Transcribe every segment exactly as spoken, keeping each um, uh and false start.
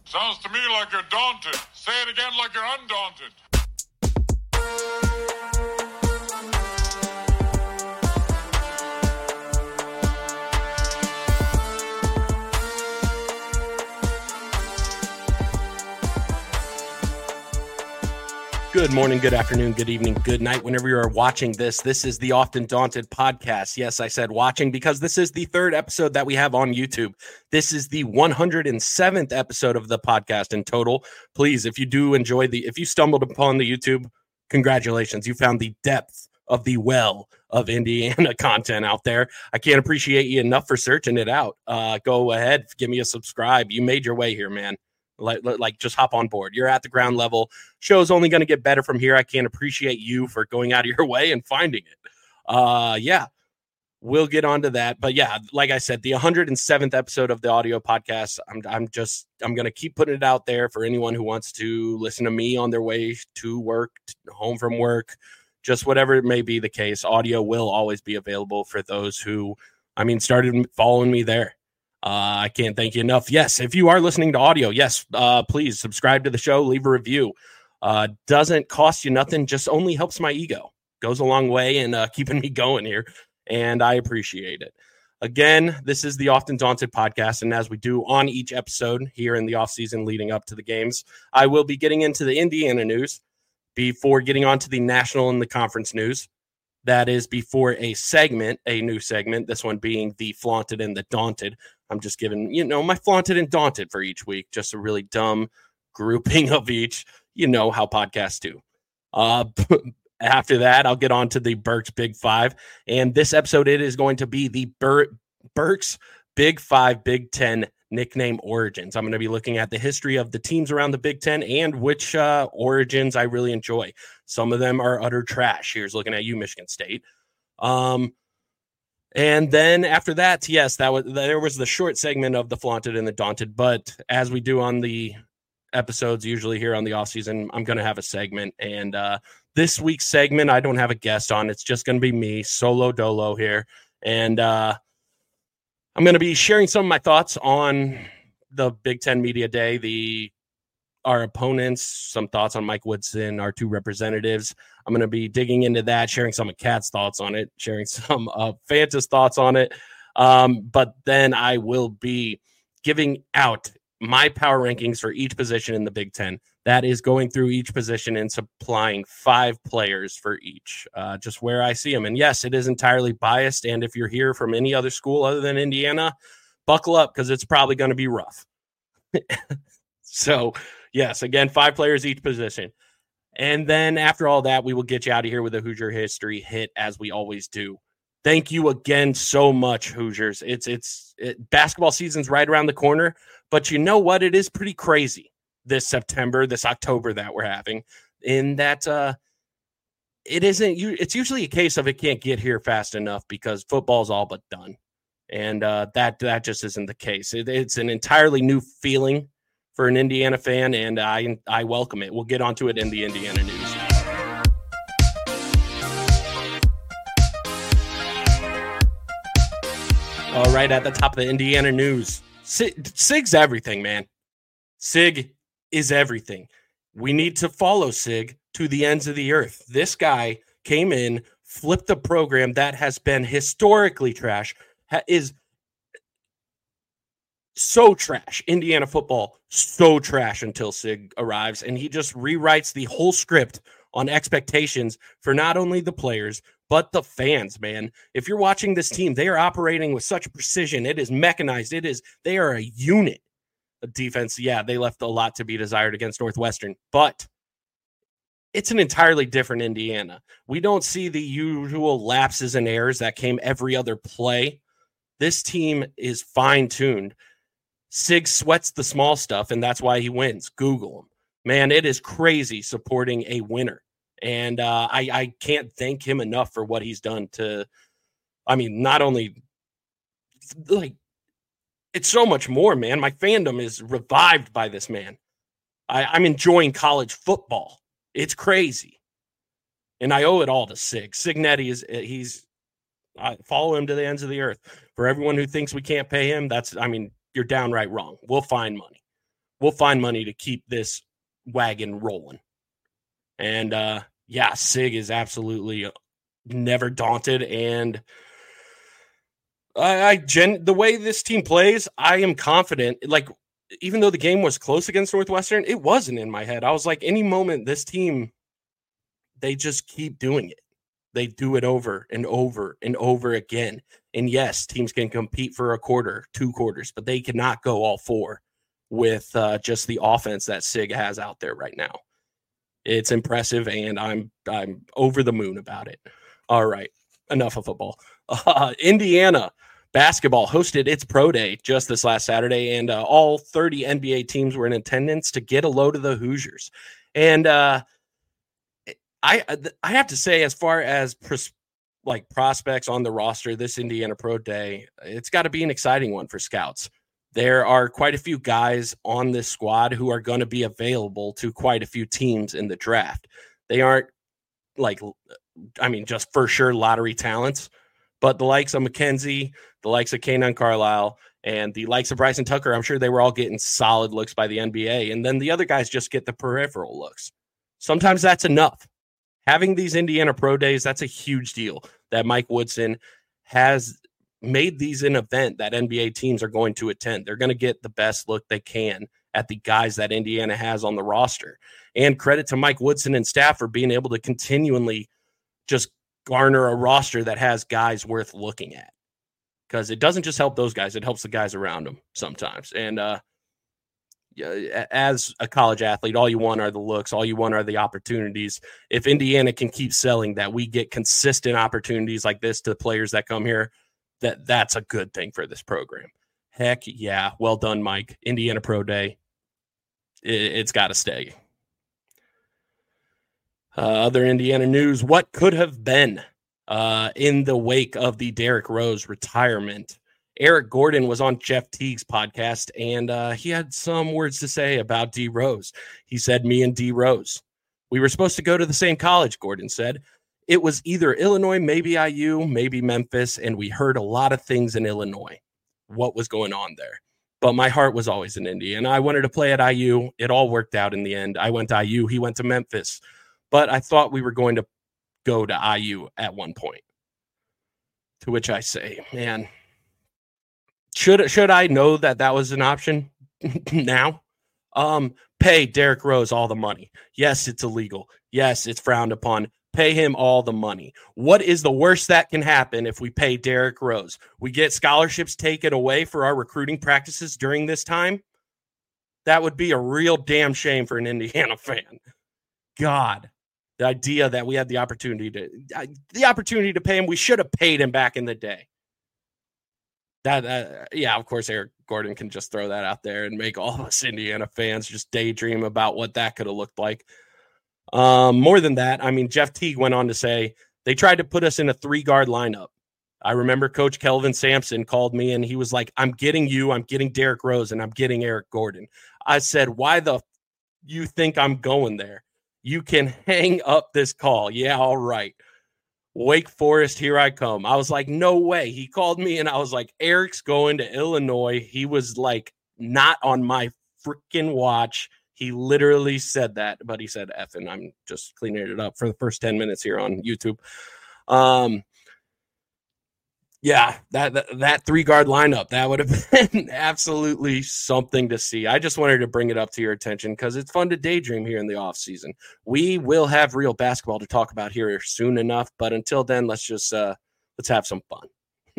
Sounds to me like you're daunted. Say it again like you're undaunted. Good morning, good afternoon, good evening, good night. Whenever you are watching this, this is the Often Daunted podcast. Yes, I said watching because this is the third episode that we have on YouTube. This is the one hundred seventh episode of the podcast in total. Please, if you do enjoy the, if you stumbled upon the YouTube, congratulations. You found the depth of the well of Indiana content out there. I can't appreciate you enough for searching it out. Uh, go ahead, give me a subscribe. You made your way here, man. Like, like, just hop on board. You're at the ground level. Show's only going to get better from here. I can't appreciate you for going out of your way and finding it. Uh, yeah, we'll get onto that. But yeah, like I said, the one hundred seventh episode of the audio podcast. I'm, I'm just, I'm going to keep putting it out there for anyone who wants to listen to me on their way to work, home from work, just whatever it may be the case. Audio will always be available for those who, I mean, started following me there. Uh, I can't thank you enough. Yes, if you are listening to audio, yes, uh, please subscribe to the show, leave a review. Uh, doesn't cost you nothing, just only helps my ego. Goes a long way in uh, keeping me going here, and I appreciate it. Again, this is the Often Daunted podcast, and as we do on each episode here in the offseason leading up to the games, I will be getting into the Indiana news before getting on to the national and the conference news. That is before a segment, a new segment, this one being the Flaunted and the Daunted. I'm just giving, you know, my Flaunted and Daunted for each week, just a really dumb grouping of each, you know, how podcasts do. Uh, after that, I'll get on to the Burks Big Five. And this episode, it is going to be the Bur- Burks Big Five Big Ten nickname origins. I'm going to be looking at the history of the teams around the Big Ten and which uh, origins I really enjoy. Some of them are utter trash. Here's looking at you, Michigan State. Um, and then after that, yes, that was there was the short segment of the Flaunted and the Daunted. But as we do on the episodes, usually here on the offseason, I'm going to have a segment. And uh, this week's segment, I don't have a guest on. It's just going to be me, solo dolo here. And uh, I'm going to be sharing some of my thoughts on the Big Ten Media Day, the our opponents, some thoughts on Mike Woodson, our two representatives. I'm going to be digging into that, sharing some of Kat's thoughts on it, sharing some of Fanta's thoughts on it. Um, but then I will be giving out my power rankings for each position in the Big Ten. That is going through each position and supplying five players for each, uh, just where I see them. And yes, it is entirely biased. And if you're here from any other school other than Indiana, buckle up because it's probably going to be rough. So, yes, again, five players each position. And then after all that, we will get you out of here with a Hoosier history hit as we always do. Thank you again so much, Hoosiers. It's it's it, basketball season's right around the corner, but you know what? It is pretty crazy this September, this October that we're having, in that uh, it isn't. You, it's usually a case of it can't get here fast enough because football's all but done, and uh, that that just isn't the case. It, it's an entirely new feeling for an Indiana fan, and I I welcome it. We'll get onto it in the Indiana news. All right, at the top of the Indiana news, Sig, Sig's everything, man. Sig is everything. We need to follow Sig to the ends of the earth. This guy came in, flipped the program that has been historically trash, ha- is so trash. Indiana football, so trash until Sig arrives, and he just rewrites the whole script on expectations for not only the players, but the fans, man. If you're watching this team, they are operating with such precision. It is mechanized. It is, they are a unit. The defense, yeah, they left a lot to be desired against Northwestern, but it's an entirely different Indiana. We don't see the usual lapses and errors that came every other play. This team is fine-tuned. Sig sweats the small stuff, and that's why he wins. Google him. Man, it is crazy supporting a winner. And uh, I, I can't thank him enough for what he's done to, I mean, not only, like, it's so much more, man. My fandom is revived by this man. I, I'm enjoying college football. It's crazy. And I owe it all to Sig. Signetti is, he's, I follow him to the ends of the earth. For everyone who thinks we can't pay him, that's, I mean, you're downright wrong. We'll find money. we'll find money to keep this wagon rolling. And uh, yeah, Sig is absolutely never daunted. And I, I gen the way this team plays, I am confident. Like, even though the game was close against Northwestern, it wasn't in my head. I was like, any moment this team, they just keep doing it. They do it over and over and over again. And yes, teams can compete for a quarter, two quarters, but they cannot go all four with uh, just the offense that Sig has out there right now. It's impressive, and I'm I'm over the moon about it. All right, enough of football. Uh, Indiana basketball hosted its pro day just this last Saturday, and uh, all thirty N B A teams were in attendance to get a load of the Hoosiers. And uh, I I have to say, as far as pros- like prospects on the roster, this Indiana Pro Day, it's got to be an exciting one for scouts. There are quite a few guys on this squad who are going to be available to quite a few teams in the draft. They aren't like, I mean, just for sure lottery talents, but the likes of McKenzie, the likes of Kanan Carlisle, and the likes of Bryson Tucker, I'm sure they were all getting solid looks by the N B A. And then the other guys just get the peripheral looks. Sometimes that's enough. Having these Indiana Pro Days, that's a huge deal that Mike Woodson has made these an event that N B A teams are going to attend. They're going to get the best look they can at the guys that Indiana has on the roster. And credit to Mike Woodson and staff for being able to continually just garner a roster that has guys worth looking at. Because it doesn't just help those guys, it helps the guys around them sometimes. And uh, as a college athlete, all you want are the looks, all you want are the opportunities. If Indiana can keep selling that, we get consistent opportunities like this to the players that come here, that that's a good thing for this program. Heck yeah. Well done, Mike. Indiana Pro Day. It, it's got to stay. Uh, other Indiana news, what could have been uh, in the wake of the Derrick Rose retirement. Eric Gordon was on Jeff Teague's podcast, and uh, he had some words to say about D Rose. He said, me and D Rose, we were supposed to go to the same college, Gordon said. It was either Illinois, maybe I U, maybe Memphis, and we heard a lot of things in Illinois, what was going on there. But my heart was always in Indy, and I wanted to play at I U. It all worked out in the end. I went to I U. He went to Memphis. But I thought we were going to go to I U at one point. To which I say, man, should, should I know that that was an option now? Um, pay Derrick Rose all the money. Yes, it's illegal. Yes, it's frowned upon. Pay him all the money. What is the worst that can happen if we pay Derrick Rose? We get scholarships taken away for our recruiting practices during this time? That would be a real damn shame for an Indiana fan. God, the idea that we had the opportunity to the opportunity to pay him, we should have paid him back in the day. That, uh, yeah, of course, Eric Gordon can just throw that out there and make all of us Indiana fans just daydream about what that could have looked like. Um, more than that, I mean, Jeff Teague went on to say they tried to put us in a three-guard lineup. I remember Coach Kelvin Sampson called me, and he was like, I'm getting you, I'm getting Derrick Rose, and I'm getting Eric Gordon. I said, why the f- you think I'm going there? You can hang up this call. Yeah, all right. Wake Forest, here I come. I was like, no way. He called me, and I was like, Eric's going to Illinois. He was like, not on my freaking watch. He literally said that, but he said F, and I'm just cleaning it up for the first ten minutes here on YouTube. Um, yeah, that, that, that three-guard lineup, that would have been absolutely something to see. I just wanted to bring it up to your attention because it's fun to daydream here in the offseason. We will have real basketball to talk about here soon enough, but until then, let's just uh, let's have some fun.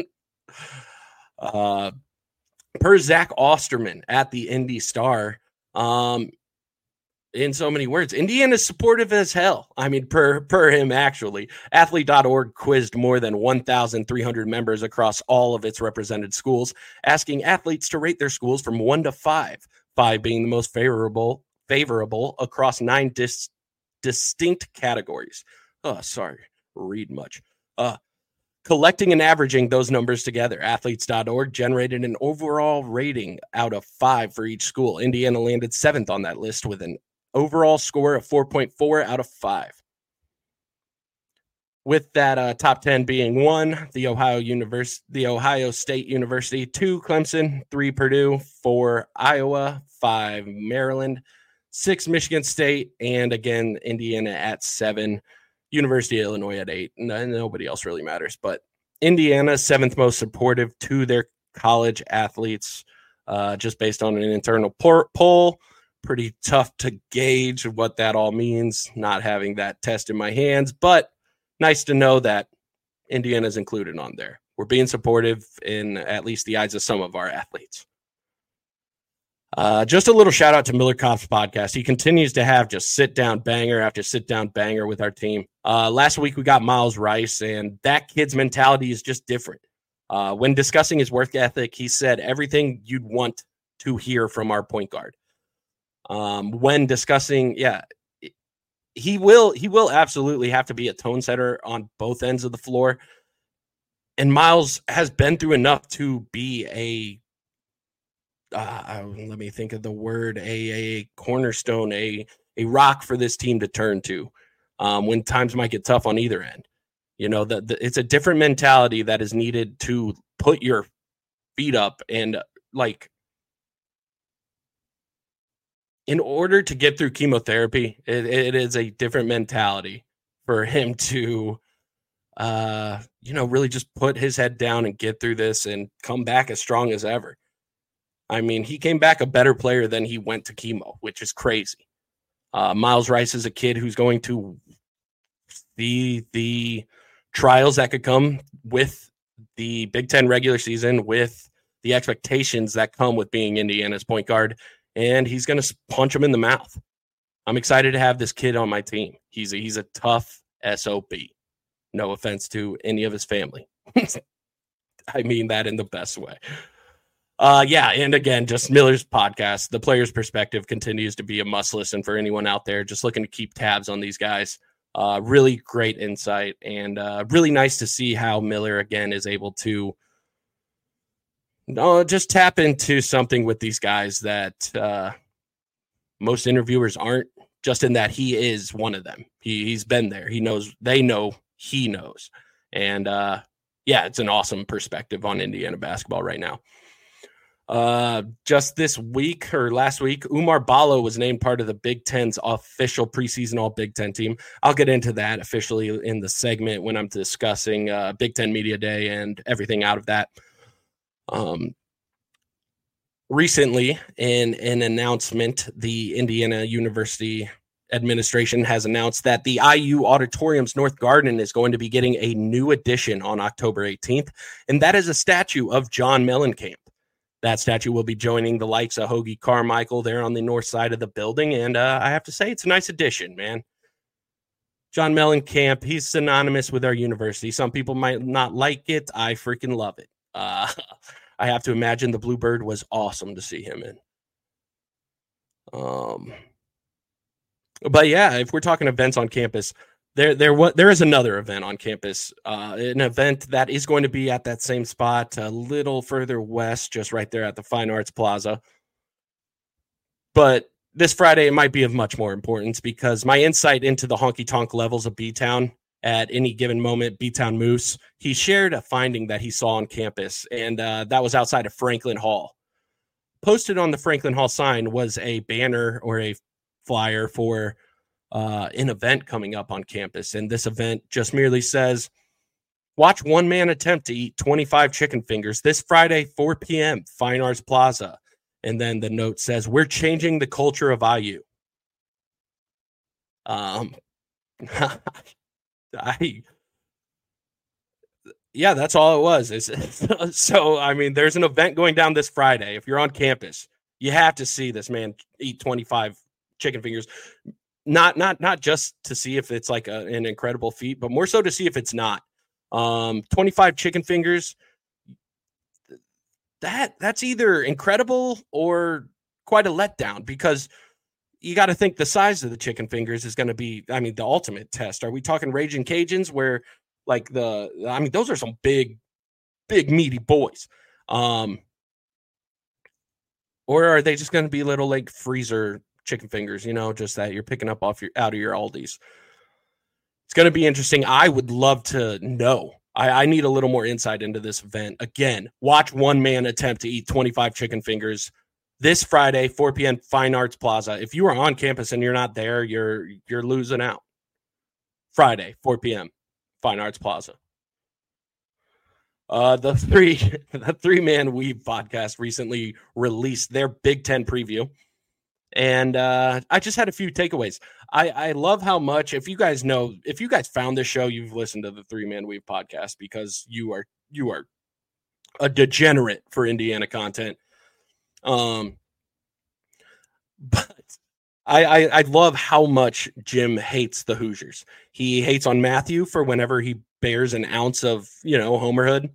uh, per Zach Osterman at the Indy Star, um, in so many words, Indiana's supportive as hell. I mean, per per him, actually. Athlete dot org quizzed more than one thousand three hundred members across all of its represented schools, asking athletes to rate their schools from one to five, five being the most favorable favorable across nine dis, distinct categories. Oh, sorry, read much. Uh, collecting and averaging those numbers together, athletes dot org generated an overall rating out of five for each school. Indiana landed seventh on that list with an overall score of four point four out of five. with that uh, top ten being one, the Ohio University, the Ohio State University, two, Clemson, three, Purdue, four, Iowa, five, Maryland, six, Michigan State, and again, Indiana at seven, University of Illinois at eight. No, nobody else really matters, but Indiana, seventh most supportive to their college athletes, uh, just based on an internal por- poll. Pretty tough to gauge what that all means, not having that test in my hands, but nice to know that Indiana's included on there. We're being supportive in at least the eyes of some of our athletes. Uh, just a little shout out to Miller Kopp's podcast. He continues to have just sit down banger after sit down banger with our team. Uh, last week we got Miles Rice, and that kid's mentality is just different. Uh, when discussing his work ethic, he said everything you'd want to hear from our point guard. Um, when discussing, yeah, he will he will absolutely have to be a tone setter on both ends of the floor. And Miles has been through enough to be a uh, let me think of the word, a, a cornerstone, a, a rock for this team to turn to um, when times might get tough on either end. You know, the, the, it's a different mentality that is needed to put your feet up and like, in order to get through chemotherapy, it, it is a different mentality for him to, uh, you know, really just put his head down and get through this and come back as strong as ever. I mean, he came back a better player than he went to chemo, which is crazy. Uh, Miles Rice is a kid who's going to see the trials that could come with the Big Ten regular season, with the expectations that come with being Indiana's point guard, and he's going to punch him in the mouth. I'm excited to have this kid on my team. He's a, he's a tough S O B. No offense to any of his family. I mean that in the best way. Uh, yeah, and again, just Miller's podcast, the player's perspective continues to be a must listen for anyone out there just looking to keep tabs on these guys. Uh, really great insight, and uh, really nice to see how Miller, again, is able to uh, just tap into something with these guys that uh, most interviewers aren't, just in that he is one of them. He, he's been there. He knows, they know, he knows. And uh, yeah, it's an awesome perspective on Indiana basketball right now. Uh, just this week or last week, Oumar Ballo was named part of the Big Ten's official preseason All Big Ten team. I'll get into that officially in the segment when I'm discussing uh, Big Ten Media Day and everything out of that. Um, recently, in an announcement, the Indiana University administration has announced that the I U Auditorium's North Garden is going to be getting a new addition on October eighteenth, and that is a statue of John Mellencamp. That statue will be joining the likes of Hoagie Carmichael there on the north side of the building. And uh, I have to say, it's a nice addition, man. John Mellencamp, he's synonymous with our university. Some people might not like it. I freaking love it. Uh, I have to imagine the Bluebird was awesome to see him in. Um, but yeah, if we're talking events on campus, There, there, what there is another event on campus, uh, an event that is going to be at that same spot, a little further west, just right there at the Fine Arts Plaza. But this Friday, it might be of much more importance because my insight into the honky-tonk levels of B-Town at any given moment, B-Town Moose, he shared a finding that he saw on campus, and uh, that was outside of Franklin Hall. Posted on the Franklin Hall sign was a banner or a flyer for uh, an event coming up on campus. And this event just merely says, watch one man attempt to eat twenty-five chicken fingers this Friday, four p.m., Fine Arts Plaza. And then the note says, we're changing the culture of I U. Um, I, yeah, that's all it was. It's, so, I mean, there's an event going down this Friday. If you're on campus, you have to see this man eat twenty-five chicken fingers. Not, not, not just to see if it's like a, an incredible feat, but more so to see if it's not. Um, twenty-five chicken fingers. That that's either incredible or quite a letdown, because you got to think the size of the chicken fingers is going to be, I mean, the ultimate test. Are we talking Raging Cajuns where like the, I mean, those are some big, big meaty boys. Um, or are they just going to be little like freezer chicken fingers, you know, just that you're picking up off your, out of your Aldi's? It's going to be interesting. I would love to know. I, I need a little more insight into this event. Again, watch one man attempt to eat twenty-five chicken fingers this Friday, four p.m. Fine Arts Plaza. If you are on campus and you're not there, you're you're losing out. Friday, four p.m. Fine Arts Plaza. Uh, the three the three man Weave podcast recently released their Big Ten preview, and uh, I just had a few takeaways. I, I love how much, if you guys know, if you guys found this show, you've listened to the Three Man Weave podcast because you are you are a degenerate for Indiana content. Um, but I, I I love how much Jim hates the Hoosiers. He hates on Matthew for whenever he bears an ounce of, you know, homerhood.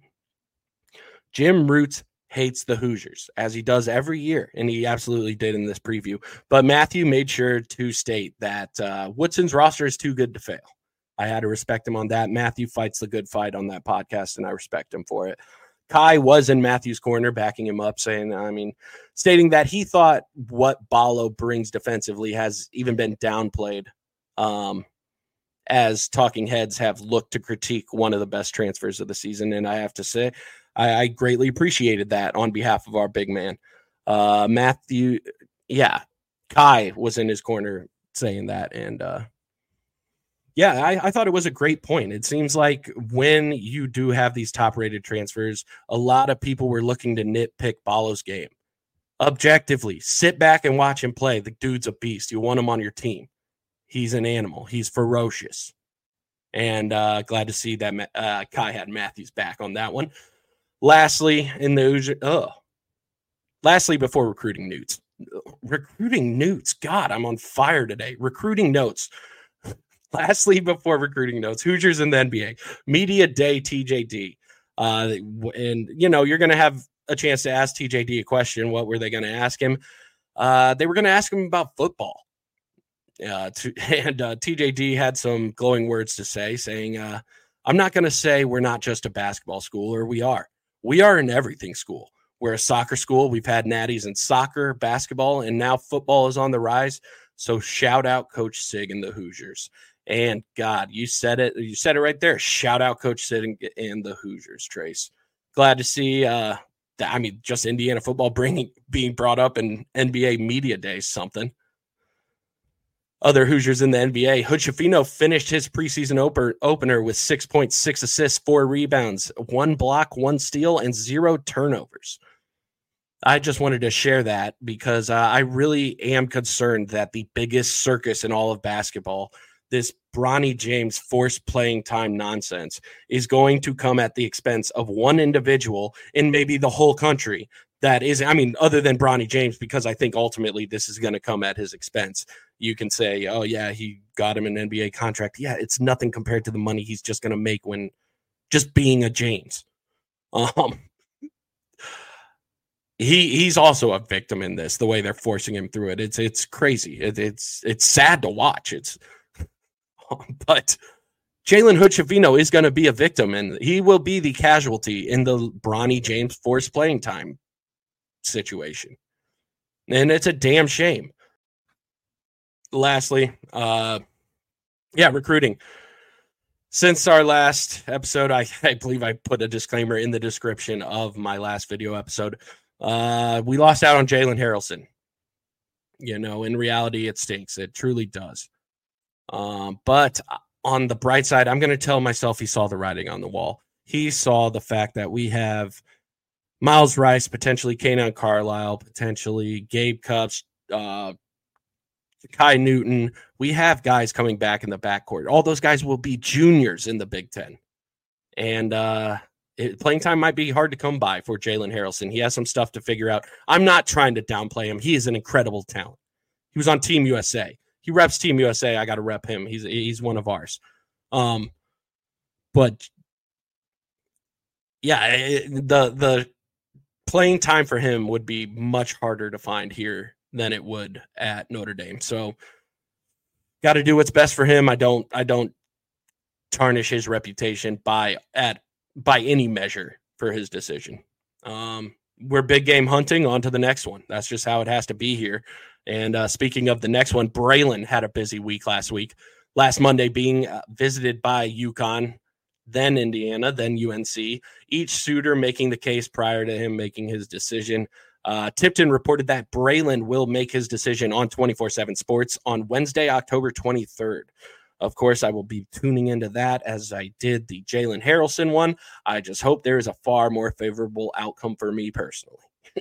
Jim Roots hates the Hoosiers, as he does every year, and he absolutely did in this preview. But Matthew made sure to state that uh, Woodson's roster is too good to fail. I had to respect him on that. Matthew fights the good fight on that podcast, and I respect him for it. Kai was in Matthew's corner, backing him up, saying, I mean, stating that he thought what Ballo brings defensively has even been downplayed, um, as talking heads have looked to critique one of the best transfers of the season. And I have to say, I, I greatly appreciated that on behalf of our big man. Uh, Matthew, yeah, Kai was in his corner saying that. And uh, yeah, I, I thought it was a great point. It seems like when you do have these top-rated transfers, a lot of people were looking to nitpick Ballo's game. Objectively, sit back and watch him play. The dude's a beast. You want him on your team. He's an animal. He's ferocious. And uh, glad to see that uh, Kai had Matthews back on that one. Lastly, in the oh, lastly before recruiting notes, recruiting notes. God, I'm on fire today. Recruiting notes. Lastly, before recruiting notes, Hoosiers in the N B A Media Day T J D, uh, and you know you're going to have a chance to ask T J D a question. What were they going to ask him? Uh, they were going to ask him about football. Uh, to, and uh, T J D had some glowing words to say, saying, uh, "I'm not going to say we're not just a basketball school, or we are. We are an everything school. We're a soccer school. We've had natties in soccer, basketball, and now football is on the rise. So shout out Coach Sig and the Hoosiers." And God, you said it. You said it right there. Shout out Coach Sig and, and the Hoosiers, Trace. Glad to see. Uh, that, I mean, just Indiana football bringing being brought up in N B A Media Day, something. Other Hoosiers in the N B A, Hood Schifino finished his preseason oper, opener with six point six assists, four rebounds, one block, one steal, and zero turnovers. I just wanted to share that because uh, I really am concerned that the biggest circus in all of basketball, this Bronny James forced playing time nonsense, is going to come at the expense of one individual in maybe the whole country. That is, I mean, other than Bronny James, because I think ultimately this is going to come at his expense. You can say, oh, yeah, he got him an N B A contract. Yeah, it's nothing compared to the money he's just going to make when just being a James. Um, he he's also a victim in this, the way they're forcing him through it. It's it's crazy. It, it's it's sad to watch. It's but Jalen Hood Schifino is going to be a victim, and he will be the casualty in the Bronny James forced playing time situation. And it's a damn shame. Lastly, uh, yeah, recruiting. Since our last episode, I, I believe I put a disclaimer in the description of my last video episode. Uh, we lost out on Jalen Harrelson. You know, in reality, it stinks. It truly does. Um, but on the bright side, I'm going to tell myself he saw the writing on the wall. He saw the fact that we have Miles Rice, potentially Kanan Carlisle, potentially Gabe Cupps, uh, Kai Newton. We have guys coming back in the backcourt. All those guys will be juniors in the Big Ten. And uh, it, playing time might be hard to come by for Jalen Harrelson. He has some stuff to figure out. I'm not trying to downplay him. He is an incredible talent. He was on Team U S A. He reps Team U S A. I got to rep him. He's he's one of ours. Um, but, yeah, it, the the playing time for him would be much harder to find here than it would at Notre Dame. So got to do what's best for him. I don't I don't tarnish his reputation by at by any measure for his decision. Um, we're big game hunting. On to the next one. That's just how it has to be here. And uh, speaking of the next one, Braylon had a busy week last week. last Monday being uh, visited by UConn, then Indiana, then U N C, each suitor making the case prior to him making his decision. Uh, Tipton reported that Braylon will make his decision on twenty-four seven Sports on Wednesday, October twenty-third. Of course, I will be tuning into that as I did the Jalen Harrelson one. I just hope there is a far more favorable outcome for me personally.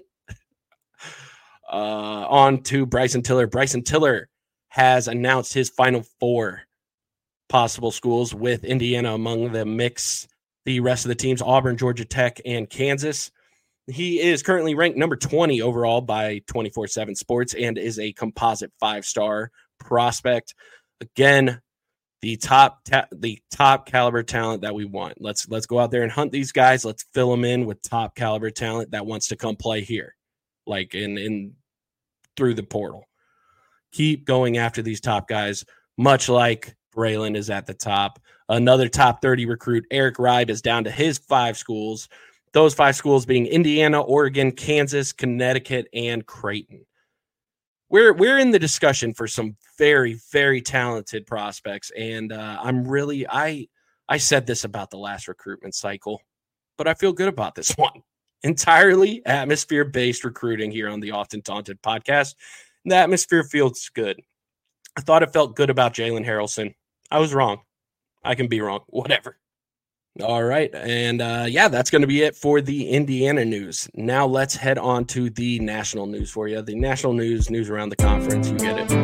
uh, on to Bryson Tiller. Bryson Tiller has announced his final four possible schools, with Indiana among the mix. The rest of the teams, Auburn, Georgia Tech, and Kansas. He is currently ranked number twenty overall by twenty-four seven Sports and is a composite five-star prospect. Again, the top ta- the top caliber talent that we want. Let's let's go out there and hunt these guys. Let's fill them in with top caliber talent that wants to come play here, like in in through the portal. Keep going after these top guys, much like Braylon is at the top. Another top thirty recruit, Eric Ribe, is down to his five schools. Those five schools being Indiana, Oregon, Kansas, Connecticut, and Creighton. We're we're in the discussion for some very, very talented prospects, and uh, I'm really I I said this about the last recruitment cycle, but I feel good about this one. Entirely atmosphere-based recruiting here on the Often Taunted podcast. The atmosphere feels good. I thought it felt good about Jalen Harrelson. I was wrong. I can be wrong. Whatever. All right. And uh, yeah, that's going to be it for the Indiana news. Now let's head on to the national news for you. The national news, news around the conference. You get it.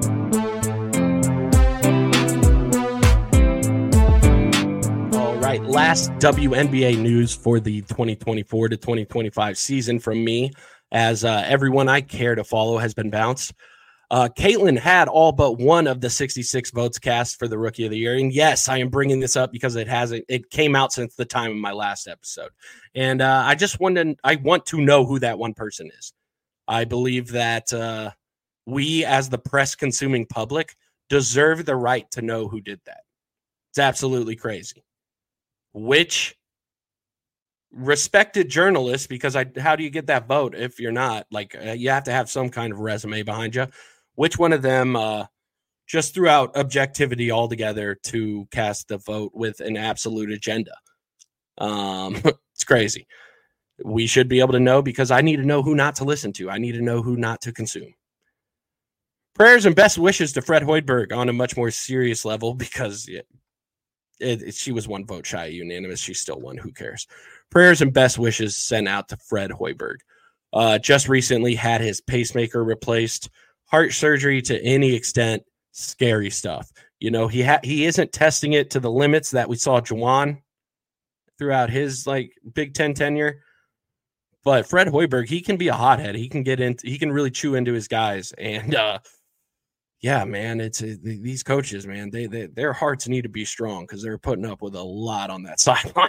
All right. Last W N B A news for the twenty twenty-four to twenty twenty-five season from me, as uh, everyone I care to follow has been bounced. Uh, Caitlin had all but one of the sixty-six votes cast for the Rookie of the Year. And yes, I am bringing this up because it hasn't, it came out since the time of my last episode. And uh, I just want to, I want to know who that one person is. I believe that uh, we as the press consuming public deserve the right to know who did that. It's absolutely crazy. Which respected journalists, because I, how do you get that vote if you're not? Like, uh, you have to have some kind of resume behind you. Which one of them uh, just threw out objectivity altogether to cast the vote with an absolute agenda? Um, it's crazy. We should be able to know, because I need to know who not to listen to. I need to know who not to consume. Prayers and best wishes to Fred Hoiberg on a much more serious level, because it, it, it, she was one vote shy of unanimous. She still won. Who cares? Prayers and best wishes sent out to Fred Hoiberg. Uh, just recently had his pacemaker replaced. Heart surgery to any extent, scary stuff. You know, he ha- he isn't testing it to the limits that we saw Juwan throughout his like Big Ten tenure. But Fred Hoiberg, he can be a hothead. He can get into, he can really chew into his guys. And uh, yeah, man, it's uh, these coaches, man, they, they their hearts need to be strong, because they're putting up with a lot on that sideline.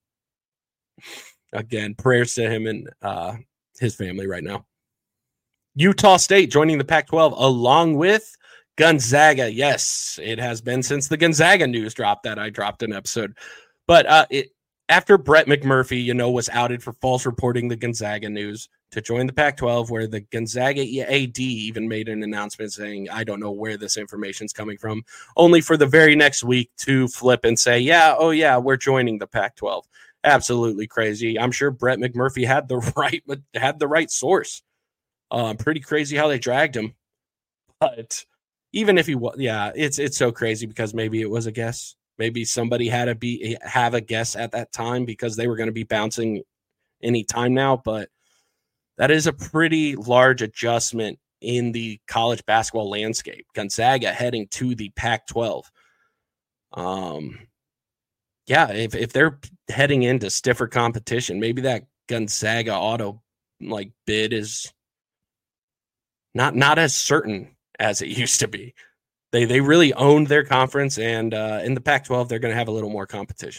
Again, prayers to him and uh, his family right now. Utah State joining the Pac twelve along with Gonzaga. Yes, it has been since the Gonzaga news dropped that I dropped an episode. But uh, it, after Brett McMurphy, you know, was outed for false reporting the Gonzaga news to join the Pac twelve, where the Gonzaga A D even made an announcement saying, I don't know where this information is coming from, only for the very next week to flip and say, yeah, oh yeah, we're joining the Pac twelve. Absolutely crazy. I'm sure Brett McMurphy had the right, had the right source. Uh, pretty crazy how they dragged him. But even if he was, yeah, it's it's so crazy, because maybe it was a guess. Maybe somebody had to be have a guess at that time, because they were going to be bouncing any time now. But that is a pretty large adjustment in the college basketball landscape. Gonzaga heading to the Pac twelve. Um, yeah, if if they're heading into stiffer competition, maybe that Gonzaga auto like bid is not not as certain as it used to be. They they really owned their conference, and uh, in the Pac twelve, they're going to have a little more competition.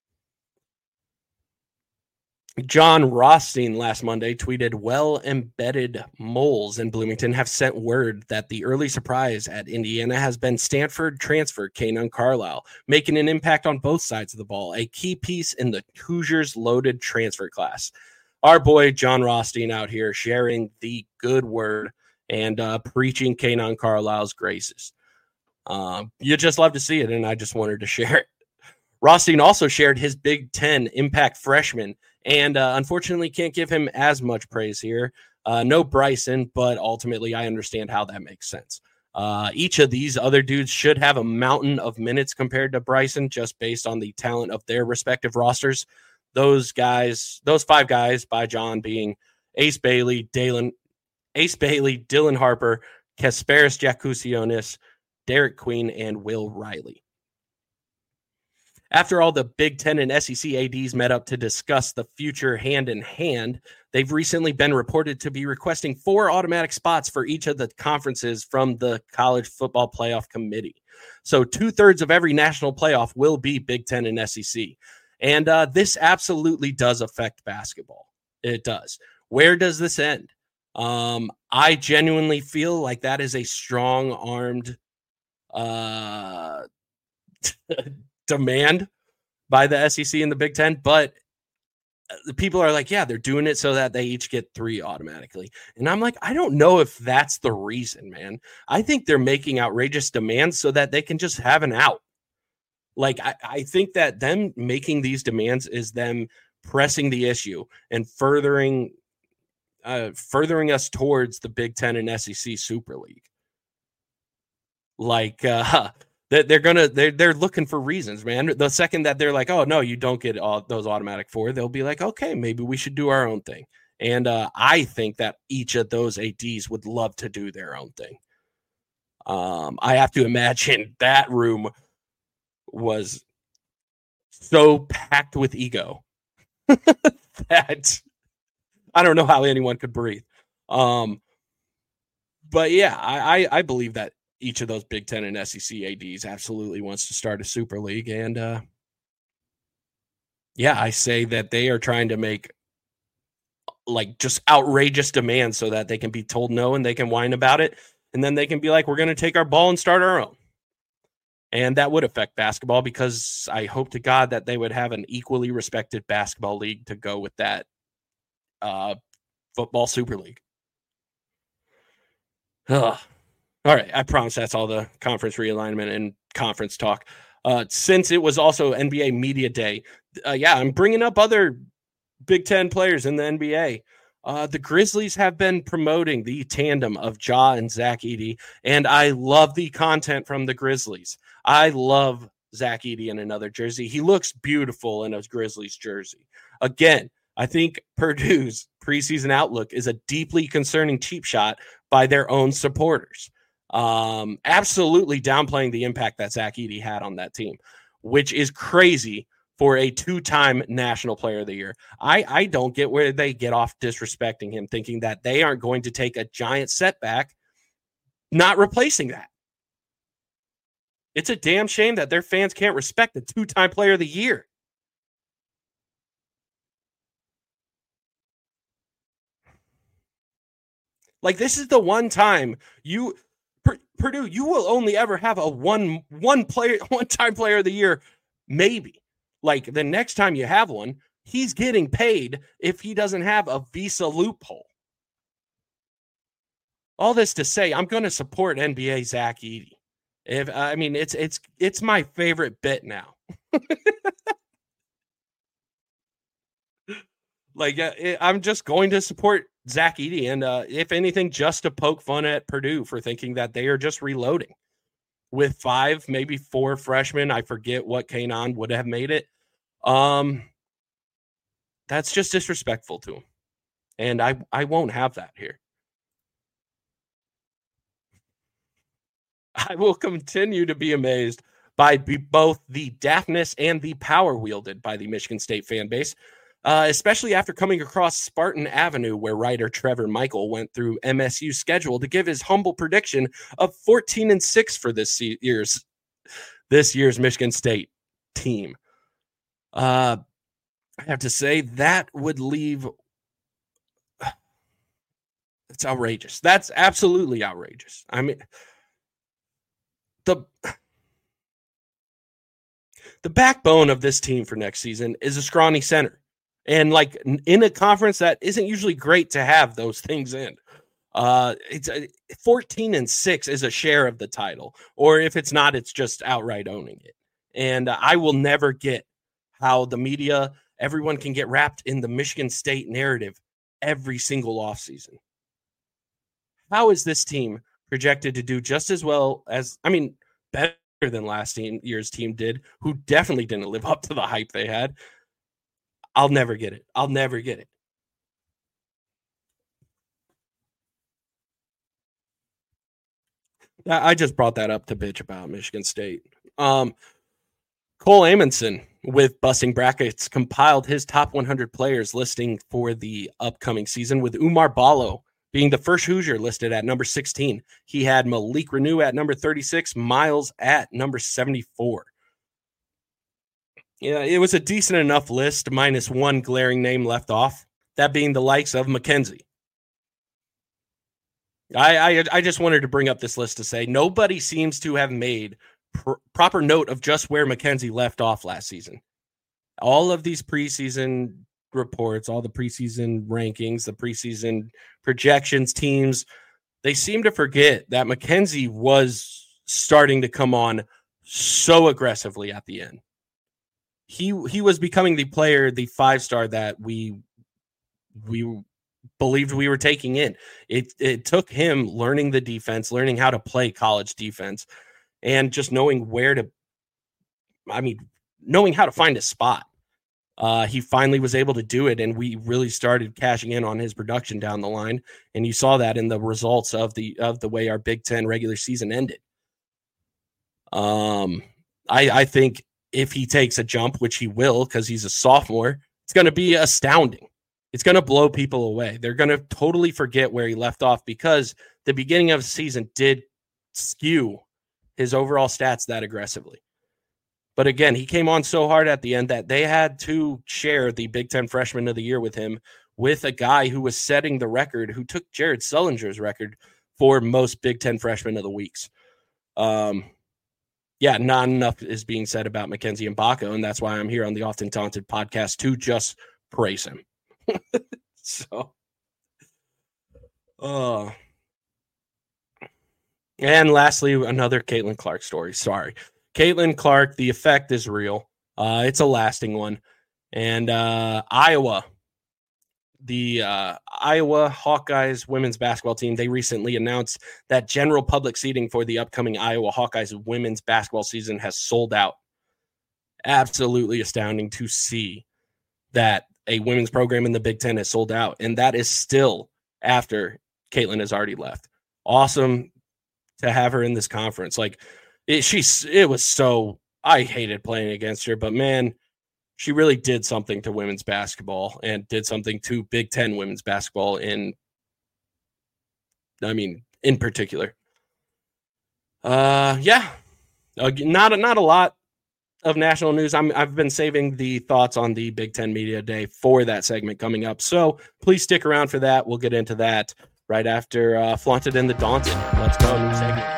John Rothstein last Monday tweeted, well-embedded moles in Bloomington have sent word that the early surprise at Indiana has been Stanford transfer Kanon Carlisle, making an impact on both sides of the ball, a key piece in the Hoosiers' loaded transfer class. Our boy John Rothstein out here sharing the good word and uh, preaching Kanon Carlisle's graces. Um, you just love to see it, and I just wanted to share it. Rothstein also shared his Big Ten impact freshman, and uh, unfortunately can't give him as much praise here. Uh, no Bryson, but ultimately I understand how that makes sense. Uh, each of these other dudes should have a mountain of minutes compared to Bryson, just based on the talent of their respective rosters. Those guys, those five guys by John being Ace Bailey, Dalen, Ace Bailey, Dylan Harper, Kasparis Jakusionis, Derek Queen, and Will Riley. After all the Big Ten and S E C A Ds met up to discuss the future hand in hand, they've recently been reported to be requesting four automatic spots for each of the conferences from the College Football Playoff Committee. So two-thirds of every national playoff will be Big Ten and S E C. And uh, this absolutely does affect basketball. It does. Where does this end? Um, I genuinely feel like that is a strong-armed uh, demand by the S E C and the Big Ten, but the people are like, yeah, they're doing it so that they each get three automatically. And I'm like, I don't know if that's the reason, man. I think they're making outrageous demands so that they can just have an out. Like, I, I think that them making these demands is them pressing the issue and furthering uh, furthering us towards the Big Ten and S E C Super League. Like, uh, they're gonna they're they're looking for reasons, man. The second that they're like, oh no, you don't get all those automatic four, they'll be like, okay, maybe we should do our own thing. And uh, I think that each of those A Ds would love to do their own thing. Um, I have to imagine that room was so packed with ego that I don't know how anyone could breathe. Um, but yeah, I, I I believe that each of those Big Ten and S E C A Ds absolutely wants to start a Super League. And uh, yeah, I say that they are trying to make like just outrageous demands so that they can be told no and they can whine about it. And then they can be like, we're going to take our ball and start our own. And that would affect basketball, because I hope to God that they would have an equally respected basketball league to go with that uh, football Super League. Ugh. All right, I promise that's all the conference realignment and conference talk. Uh, since it was also N B A Media Day, uh, yeah, I'm bringing up other Big Ten players in the N B A. Uh, the Grizzlies have been promoting the tandem of Ja and Zach Edey, and I love the content from the Grizzlies. I love Zach Edey in another jersey. He looks beautiful in a Grizzlies jersey. Again, I think Purdue's preseason outlook is a deeply concerning cheap shot by their own supporters. Um, absolutely downplaying the impact that Zach Edey had on that team, which is crazy for a two-time National Player of the Year. I, I don't get where they get off disrespecting him, thinking that they aren't going to take a giant setback, not replacing that. It's a damn shame that their fans can't respect the two-time Player of the Year. Like, this is the one time you... Purdue, you will only ever have a one one player one time player of the year, maybe. Like, the next time you have one, he's getting paid if he doesn't have a visa loophole. All this to say, I'm going to support N B A Zach Edey. If I mean, it's it's it's my favorite bit now. Like, uh, I'm just going to support Zach Edey, and uh, if anything, just to poke fun at Purdue for thinking that they are just reloading with five, maybe four freshmen. I forget what Kanan would have made it. Um, that's just disrespectful to him, and I I won't have that here. I will continue to be amazed by be both the daftness and the power wielded by the Michigan State fan base. Uh, especially after coming across Spartan Avenue, where writer Trevor Michael went through M S U's schedule to give his humble prediction of fourteen and six for this year's this year's Michigan State team. Uh, I have to say that would leave. It's outrageous. That's absolutely outrageous. I mean, the the backbone of this team for next season is a scrawny center. And like in a conference that isn't usually great to have those things in. Uh, it's a, fourteen and six is a share of the title, or if it's not, it's just outright owning it. And uh, I will never get how the media, everyone can get wrapped in the Michigan State narrative every single offseason. How is this team projected to do just as well as, I mean, better than last team, year's team did, who definitely didn't live up to the hype they had? I'll never get it. I'll never get it. I just brought that up to bitch about Michigan State. Um, Cole Amundsen with Busting Brackets compiled his top one hundred players listing for the upcoming season, with Umar Ballo being the first Hoosier listed at number sixteen. He had Malik Renew at number thirty-six, Miles at number seventy-four. Yeah, it was a decent enough list, minus one glaring name left off, that being the likes of McKenzie. I, I I just wanted to bring up this list to say nobody seems to have made pr- proper note of just where McKenzie left off last season. All of these preseason reports, all the preseason rankings, the preseason projections, teams, they seem to forget that McKenzie was starting to come on so aggressively at the end. He he was becoming the player, the five-star that we we believed we were taking in. It it took him learning the defense, learning how to play college defense, and just knowing where to, I mean, knowing how to find a spot. Uh, he finally was able to do it, and we really started cashing in on his production down the line. And you saw that in the results of the of the way our Big Ten regular season ended. Um, I I think if he takes a jump, which he will, because he's a sophomore, it's going to be astounding. It's going to blow people away. They're going to totally forget where he left off, because the beginning of the season did skew his overall stats that aggressively. But again, he came on so hard at the end that they had to share the Big Ten Freshman of the Year with him, with a guy who was setting the record, who took Jared Sullinger's record for most Big Ten Freshmen of the Weeks. Um, yeah, not enough is being said about McKenzie Mgbako, and that's why I'm here on the Often Taunted podcast to just praise him. so, uh, and lastly, another Caitlin Clark story. Sorry. Caitlin Clark, the effect is real. Uh, it's a lasting one. And uh, Iowa, the uh, Iowa Hawkeyes women's basketball team, they recently announced that general public seating for the upcoming Iowa Hawkeyes women's basketball season has sold out. Absolutely astounding to see that a women's program in the Big Ten has sold out. And that is still after Caitlin has already left. Awesome to have her in this conference. Like, it, she's, it was so, I hated playing against her, but man, she really did something to women's basketball and did something to Big Ten women's basketball in, I mean, in particular. Uh, yeah, uh, not, not a lot of national news. I'm, I've been saving the thoughts on the Big Ten Media Day for that segment coming up. So please stick around for that. We'll get into that right after uh, Flaunted and the Daunted. Let's go. New segment.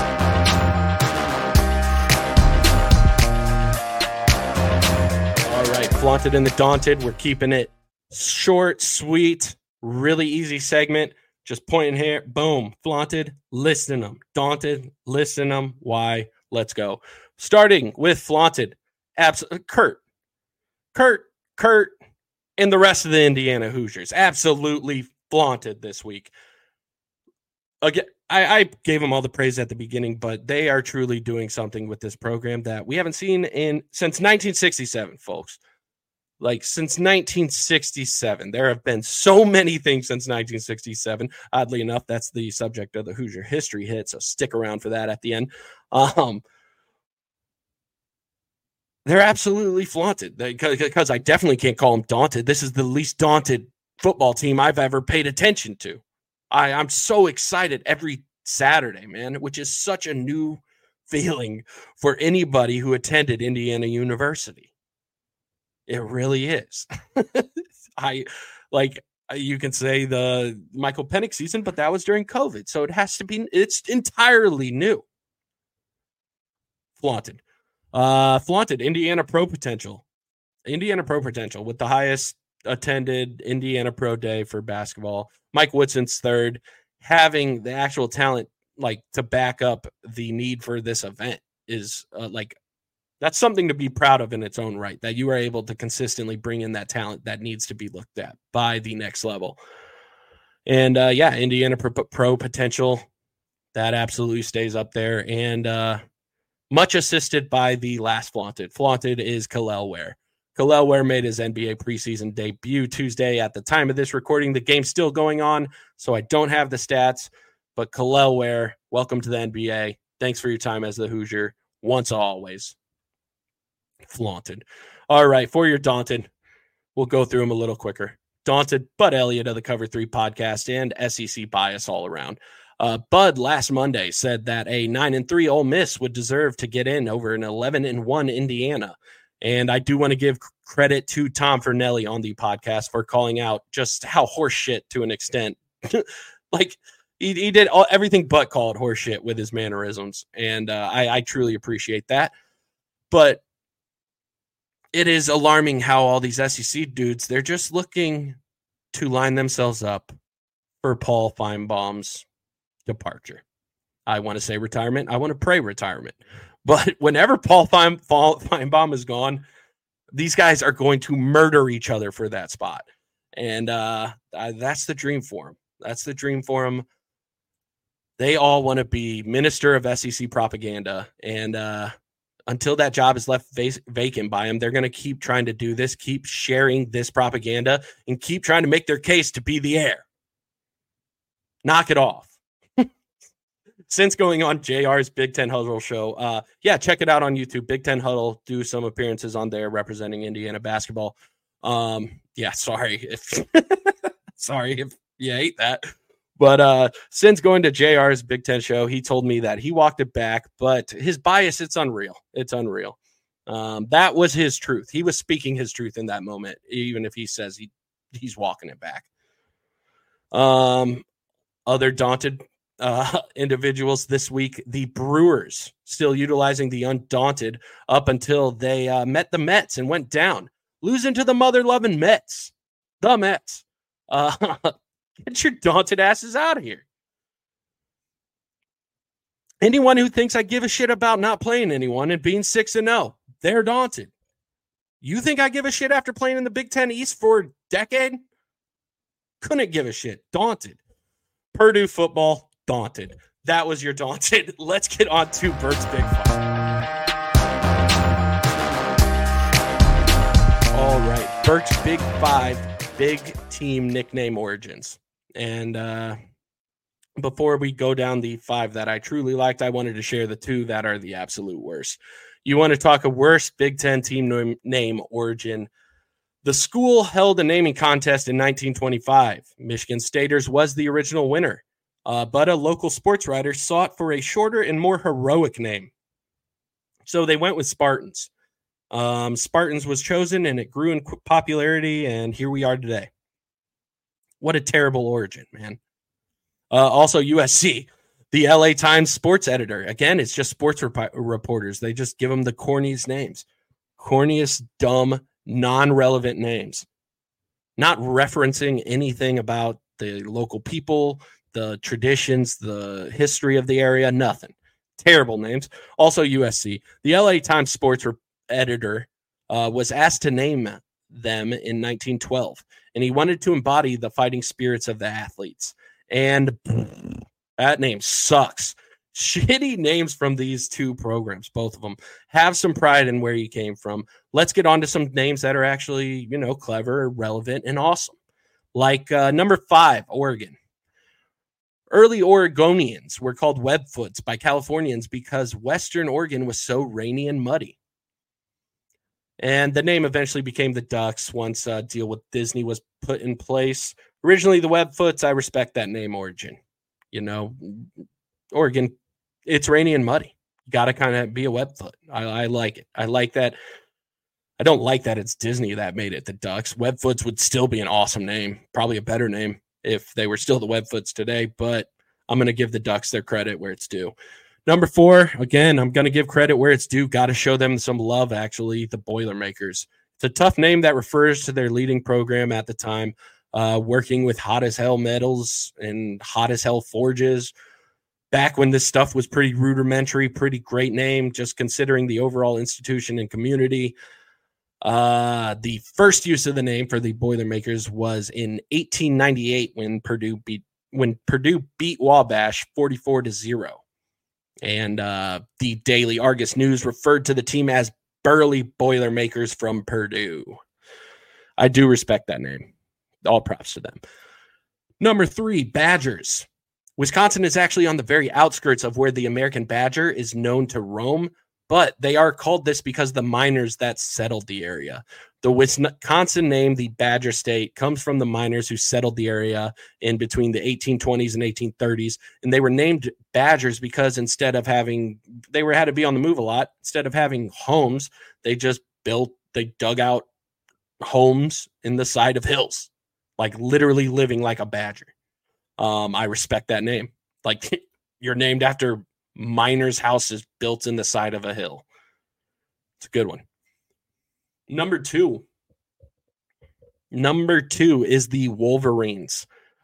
All right. Flaunted and the Daunted. We're keeping it short, sweet, really easy segment. Just pointing here. Boom. Flaunted. Listen them. Daunted. Listen them. Why? Let's go. Starting with Flaunted, abs- Kurt, Kurt, Kurt, and the rest of the Indiana Hoosiers absolutely flaunted this week. Again, I, I gave them all the praise at the beginning, but they are truly doing something with this program that we haven't seen in since nineteen sixty-seven, folks. Like, since nineteen sixty-seven, there have been so many things since nineteen sixty-seven. Oddly enough, that's the subject of the Hoosier History Hit, so stick around for that at the end. Um, They're absolutely flaunted, because I definitely can't call them daunted. This is the least daunted football team I've ever paid attention to. I, I'm so excited every Saturday, man, which is such a new feeling for anybody who attended Indiana University. It really is. I like, you can say the Michael Penix season, but that was during COVID. So it has to be, it's entirely new. Flaunted. Uh, flaunted Indiana Pro Potential. Indiana Pro Potential with the highest attended Indiana Pro Day for basketball. Mike Woodson's third. having the actual talent, like, to back up the need for this event is uh, like, that's something to be proud of in its own right, that you are able to consistently bring in that talent that needs to be looked at by the next level. And uh, yeah, Indiana Pro, Pro potential, that absolutely stays up there. And uh, much assisted by the last flaunted. Flaunted is Kel'el Ware. Kel'el Ware made his N B A preseason debut Tuesday. At the time of this recording, the game's still going on, so I don't have the stats. But Kel'el Ware, welcome to the N B A. Thanks for your time as the Hoosier. Once always. Flaunted. All right, for your Daunted, we'll go through them a little quicker. Daunted, Bud Elliott of the Cover three podcast and S E C bias all around. Uh, Bud last Monday said that a nine and three Ole Miss would deserve to get in over an eleven and one Indiana. And I do want to give credit to Tom Fernelli on the podcast for calling out just how horseshit to an extent. Like, he, he did all, everything but call it horseshit with his mannerisms. And uh, I, I truly appreciate that. But it is alarming how all these S E C dudes, they're just looking to line themselves up for Paul Feinbaum's departure. I want to say retirement. I want to pray retirement. But whenever Paul Feinbaum is gone, these guys are going to murder each other for that spot. And uh, that's the dream for them. That's the dream for them. They all want to be minister of S E C propaganda. And uh, until that job is left vac- vacant by them, they're going to keep trying to do this, keep sharing this propaganda, and keep trying to make their case to be the heir. Knock it off. Since going on J R's Big Ten Huddle show, uh, yeah, check it out on YouTube. Big Ten Huddle, do some appearances on there representing Indiana basketball. Um, yeah, sorry if sorry if you hate that, but uh, since going to J R's Big Ten show, he told me that he walked it back, but his bias, it's unreal. It's unreal. Um, that was his truth. He was speaking his truth in that moment, even if he says he he's walking it back. Um, other daunted. Uh, individuals this week, the Brewers still utilizing the undaunted up until they uh, met the Mets and went down, losing to the mother-loving Mets. The Mets. Uh, get your daunted asses out of here. Anyone who thinks I give a shit about not playing anyone and being six and oh, they're daunted. You think I give a shit after playing in the Big Ten East for a decade? Couldn't give a shit. Daunted. Purdue football. Daunted. That was your daunted. Let's get on to Bert's Big Five. All right. Bert's Big Five, big team nickname origins. And uh, before we go down the five that I truly liked, I wanted to share the two that are the absolute worst. You want to talk a worst Big Ten team name, name origin. The school held a naming contest in nineteen twenty-five. Michigan Staters was the original winner. Uh, but a local sports writer sought for a shorter and more heroic name. So they went with Spartans. Um, Spartans was chosen, and it grew in popularity, and here we are today. What a terrible origin, man. Uh, also, U S C, the L A Times sports editor. Again, it's just sports rep- reporters. They just give them the corniest names. Corniest, dumb, non-relevant names. Not referencing anything about the local people, the traditions, the history of the area, nothing. Terrible names. Also U S C. The L A Times sports re- editor uh, was asked to name them in nineteen twelve, and he wanted to embody the fighting spirits of the athletes. And that name sucks. Shitty names from these two programs, both of them. Have some pride in where you came from. Let's get on to some names that are actually, you know, clever, relevant, and awesome. Like uh, number five, Oregon. Early Oregonians were called Webfoots by Californians because Western Oregon was so rainy and muddy. And the name eventually became the Ducks once a deal with Disney was put in place. Originally the Webfoots, I respect that name origin. You know, Oregon, it's rainy and muddy. You got to kind of be a Webfoot. I, I like it. I like that. I don't like that it's Disney that made it the Ducks. Webfoots would still be an awesome name, probably a better name if they were still the Webfoots today, but I'm going to give the Ducks their credit where it's due. Number four, again, I'm going to give credit where it's due. Got to show them some love, actually, the Boilermakers. It's a tough name that refers to their leading program at the time, uh, working with hot as hell metals and hot as hell forges. Back when this stuff was pretty rudimentary, pretty great name, just considering the overall institution and community. Uh, the first use of the name for the Boilermakers was in eighteen ninety-eight when Purdue beat when Purdue beat Wabash forty-four to zero. And uh, the Daily Argus News referred to the team as Burly Boilermakers from Purdue. I do respect that name. All props to them. Number three, Badgers. Wisconsin is actually on the very outskirts of where the American Badger is known to roam, but they are called this because the miners that settled the area. The Wisconsin name, the Badger State, comes from the miners who settled the area in between the eighteen twenties and eighteen thirties, and they were named Badgers because instead of having, they were had to be on the move a lot. Instead of having homes, they just built, they dug out homes in the side of hills, like literally living like a badger. Um, I respect that name. Like you're named after miners' houses built in the side of a hill. It's a good one. Number two. Number two is the Wolverines.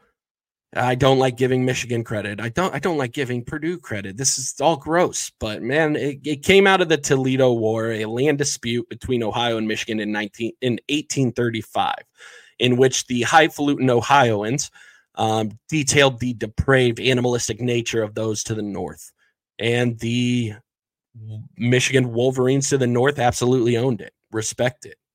I don't like giving Michigan credit. I don't I don't like giving Purdue credit. This is all gross. But, man, it, it came out of the Toledo War, a land dispute between Ohio and Michigan in, nineteen, in eighteen thirty-five, in which the highfalutin Ohioans um, detailed the depraved, animalistic nature of those to the north. And the Michigan Wolverines to the north absolutely owned it. Respect it.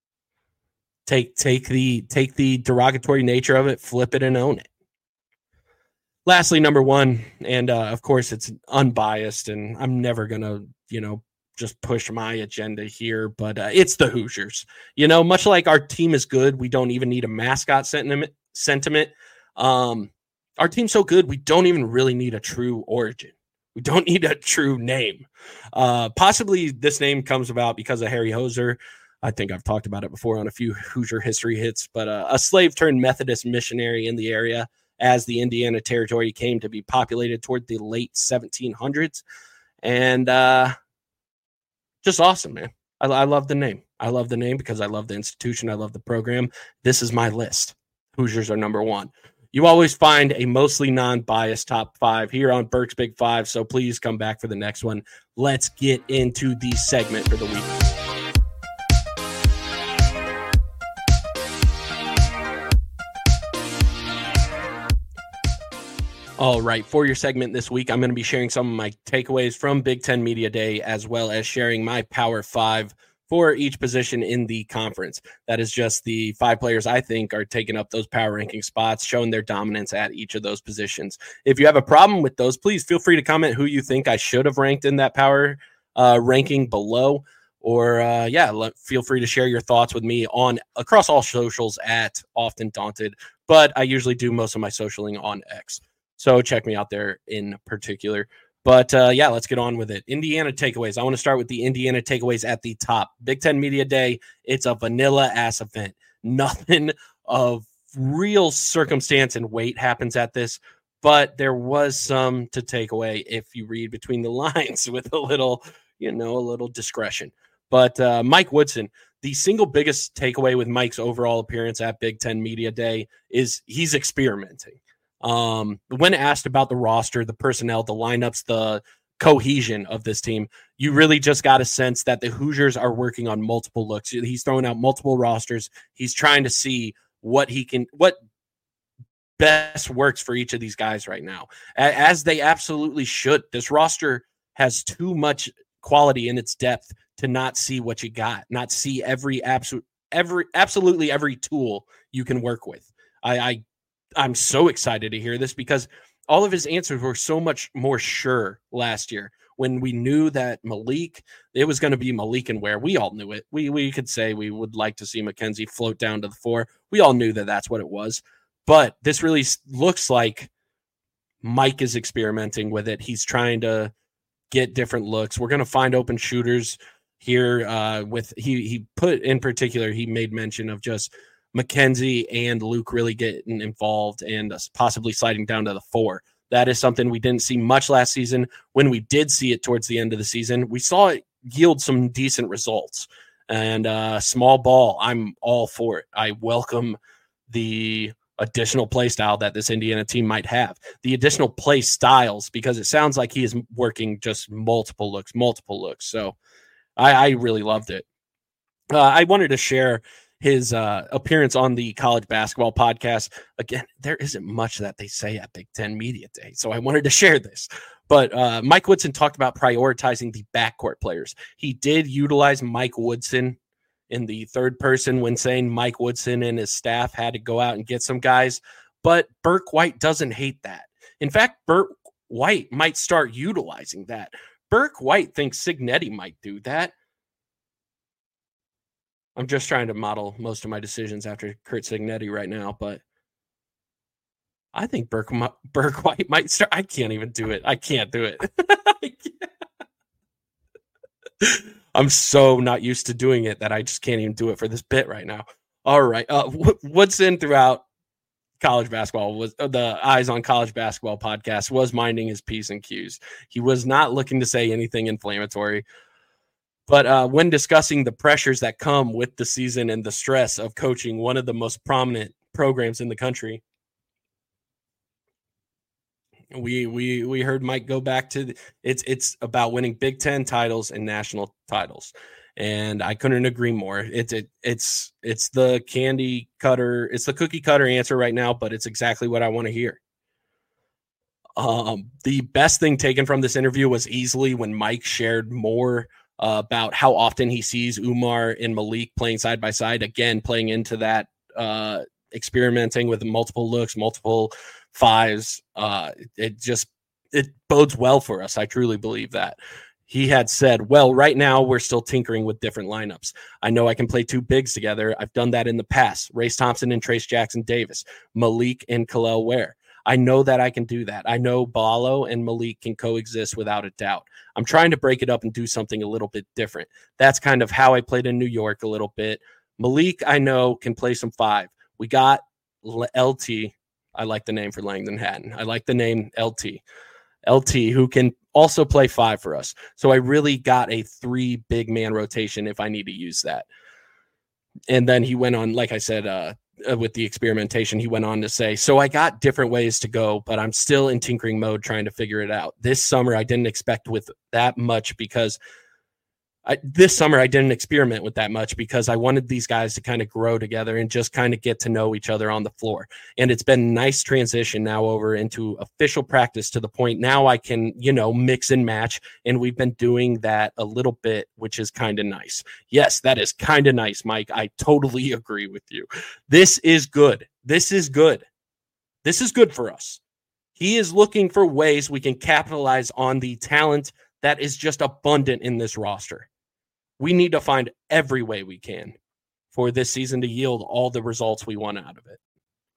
Take take the take the derogatory nature of it, flip it, and own it. Lastly, number one, and uh, of course it's unbiased, and I'm never gonna, you know, just push my agenda here, but uh, it's the Hoosiers. You know, much like our team is good, we don't even need a mascot sentiment. Sentiment. Um, our team's so good, we don't even really need a true origin. We don't need a true name. Uh, possibly this name comes about because of Harry Hoser. I think I've talked about it before on a few Hoosier history hits, but uh, a slave turned Methodist missionary in the area as the Indiana Territory came to be populated toward the late seventeen hundreds. And uh, just awesome, man. I, I love the name. I love the name because I love the institution. I love the program. This is my list. Hoosiers are number one. You always find a mostly non-biased top five here on Burke's Big Five, so please come back for the next one. Let's get into the segment for the week. All right, for your segment this week, I'm going to be sharing some of my takeaways from Big Ten Media Day, as well as sharing my Power Five for each position in the conference. That is just the five players I think are taking up those power ranking spots, showing their dominance at each of those positions. If you have a problem with those, please feel free to comment who you think I should have ranked in that power uh, ranking below. Or, uh, yeah, let, feel free to share your thoughts with me on across all socials at Often Daunted. But I usually do most of my socialing on X. So check me out there in particular. But, uh, yeah, let's get on with it. Indiana takeaways. I want to start with the Indiana takeaways at the top. Big Ten Media Day, it's a vanilla-ass event. Nothing of real circumstance and weight happens at this, but there was some to take away if you read between the lines with a little, you know, a little discretion. But uh, Mike Woodson, the single biggest takeaway with Mike's overall appearance at Big Ten Media Day is he's experimenting. Um, when asked about the roster, the personnel, the lineups, the cohesion of this team, you really just got a sense that the Hoosiers are working on multiple looks. He's throwing out multiple rosters. He's trying to see what he can, what best works for each of these guys right now, as they absolutely should. This roster has too much quality in its depth to not see what you got, not see every absolute, every, absolutely every tool you can work with. I, I, I'm so excited to hear this because all of his answers were so much more sure last year when we knew that Malik, it was going to be Malik and Ware. We all knew it. We we could say we would like to see Mackenzie float down to the four. We all knew that that's what it was. But this really looks like Mike is experimenting with it. He's trying to get different looks. We're going to find open shooters here uh, with he he put in particular, he made mention of just Mackenzie and Luke really getting involved and possibly sliding down to the four. That is something we didn't see much last season. When we did see it towards the end of the season, we saw it yield some decent results. And uh, small ball, I'm all for it. I welcome the additional play style that this Indiana team might have, the additional play styles, because it sounds like he is working just multiple looks, multiple looks. So I, I really loved it. Uh, I wanted to share his uh, appearance on the college basketball podcast. Again, there isn't much that they say at Big Ten Media Day, so I wanted to share this. But uh, Mike Woodson talked about prioritizing the backcourt players. He did utilize Mike Woodson in the third person when saying Mike Woodson and his staff had to go out and get some guys. But Burke White doesn't hate that. In fact, Burke White might start utilizing that. Burke White thinks Cignetti might do that. I'm just trying to model most of my decisions after Curt Cignetti right now, but I think Burke, Burke White might start. I can't even do it. I can't do it. I'm so not used to doing it that I just can't even do it for this bit right now. All right. Uh, Woodson throughout college basketball was uh, the Eyes on College Basketball podcast was minding his P's and Q's. He was not looking to say anything inflammatory. But uh, when discussing the pressures that come with the season and the stress of coaching one of the most prominent programs in the country, we we we heard Mike go back to the, it's it's about winning Big Ten titles and national titles, and I couldn't agree more. It's it, it's it's the candy cutter, it's the cookie cutter answer right now, but it's exactly what I want to hear. Um, the best thing taken from this interview was easily when Mike shared more Uh, about how often he sees Umar and Malik playing side by side, again, playing into that, uh, experimenting with multiple looks, multiple fives. Uh, it just, it bodes well for us. I truly believe that. He had said, well, right now we're still tinkering with different lineups. I know I can play two bigs together. I've done that in the past. Race Thompson and Trace Jackson Davis, Malik and Kel'el Ware. I know that I can do that. I know Ballo and Malik can coexist without a doubt. I'm trying to break it up and do something a little bit different. That's kind of how I played in New York a little bit. Malik, I know, can play some five. We got L T. I like the name for Langdon Hatton. I like the name L T. L T, who can also play five for us. So I really got a three big man rotation if I need to use that. And then he went on, like I said, uh, Uh, with the experimentation, he went on to say, so I got different ways to go, but I'm still in tinkering mode trying to figure it out. This summer, I didn't expect with that much because I, this summer I didn't experiment with that much because I wanted these guys to kind of grow together and just kind of get to know each other on the floor. And it's been a nice transition now over into official practice to the point now I can, you know, mix and match. And we've been doing that a little bit, which is kind of nice. Yes, that is kind of nice, Mike. I totally agree with you. This is good. This is good. This is good for us. He is looking for ways we can capitalize on the talent that is just abundant in this roster. We need to find every way we can for this season to yield all the results we want out of it.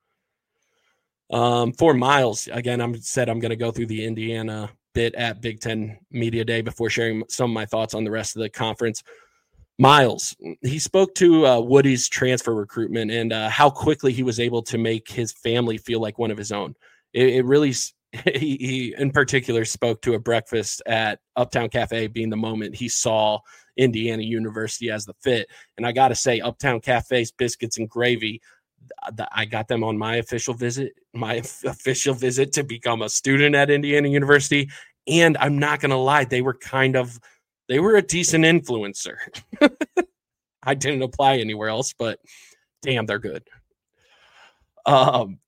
Um, for Miles, again, I'm said I'm going to go through the Indiana bit at Big Ten Media Day before sharing some of my thoughts on the rest of the conference. Miles, he spoke to uh, Woody's transfer recruitment and uh, how quickly he was able to make his family feel like one of his own. It, it really, he, he in particular spoke to a breakfast at Uptown Cafe being the moment he saw Indiana University as the fit. And I got to say, Uptown Cafe's biscuits and gravy, I got them on my official visit, my official visit to become a student at Indiana University. And I'm not going to lie, they were kind of, they were a decent influencer. I didn't apply anywhere else, but damn, they're good. Um,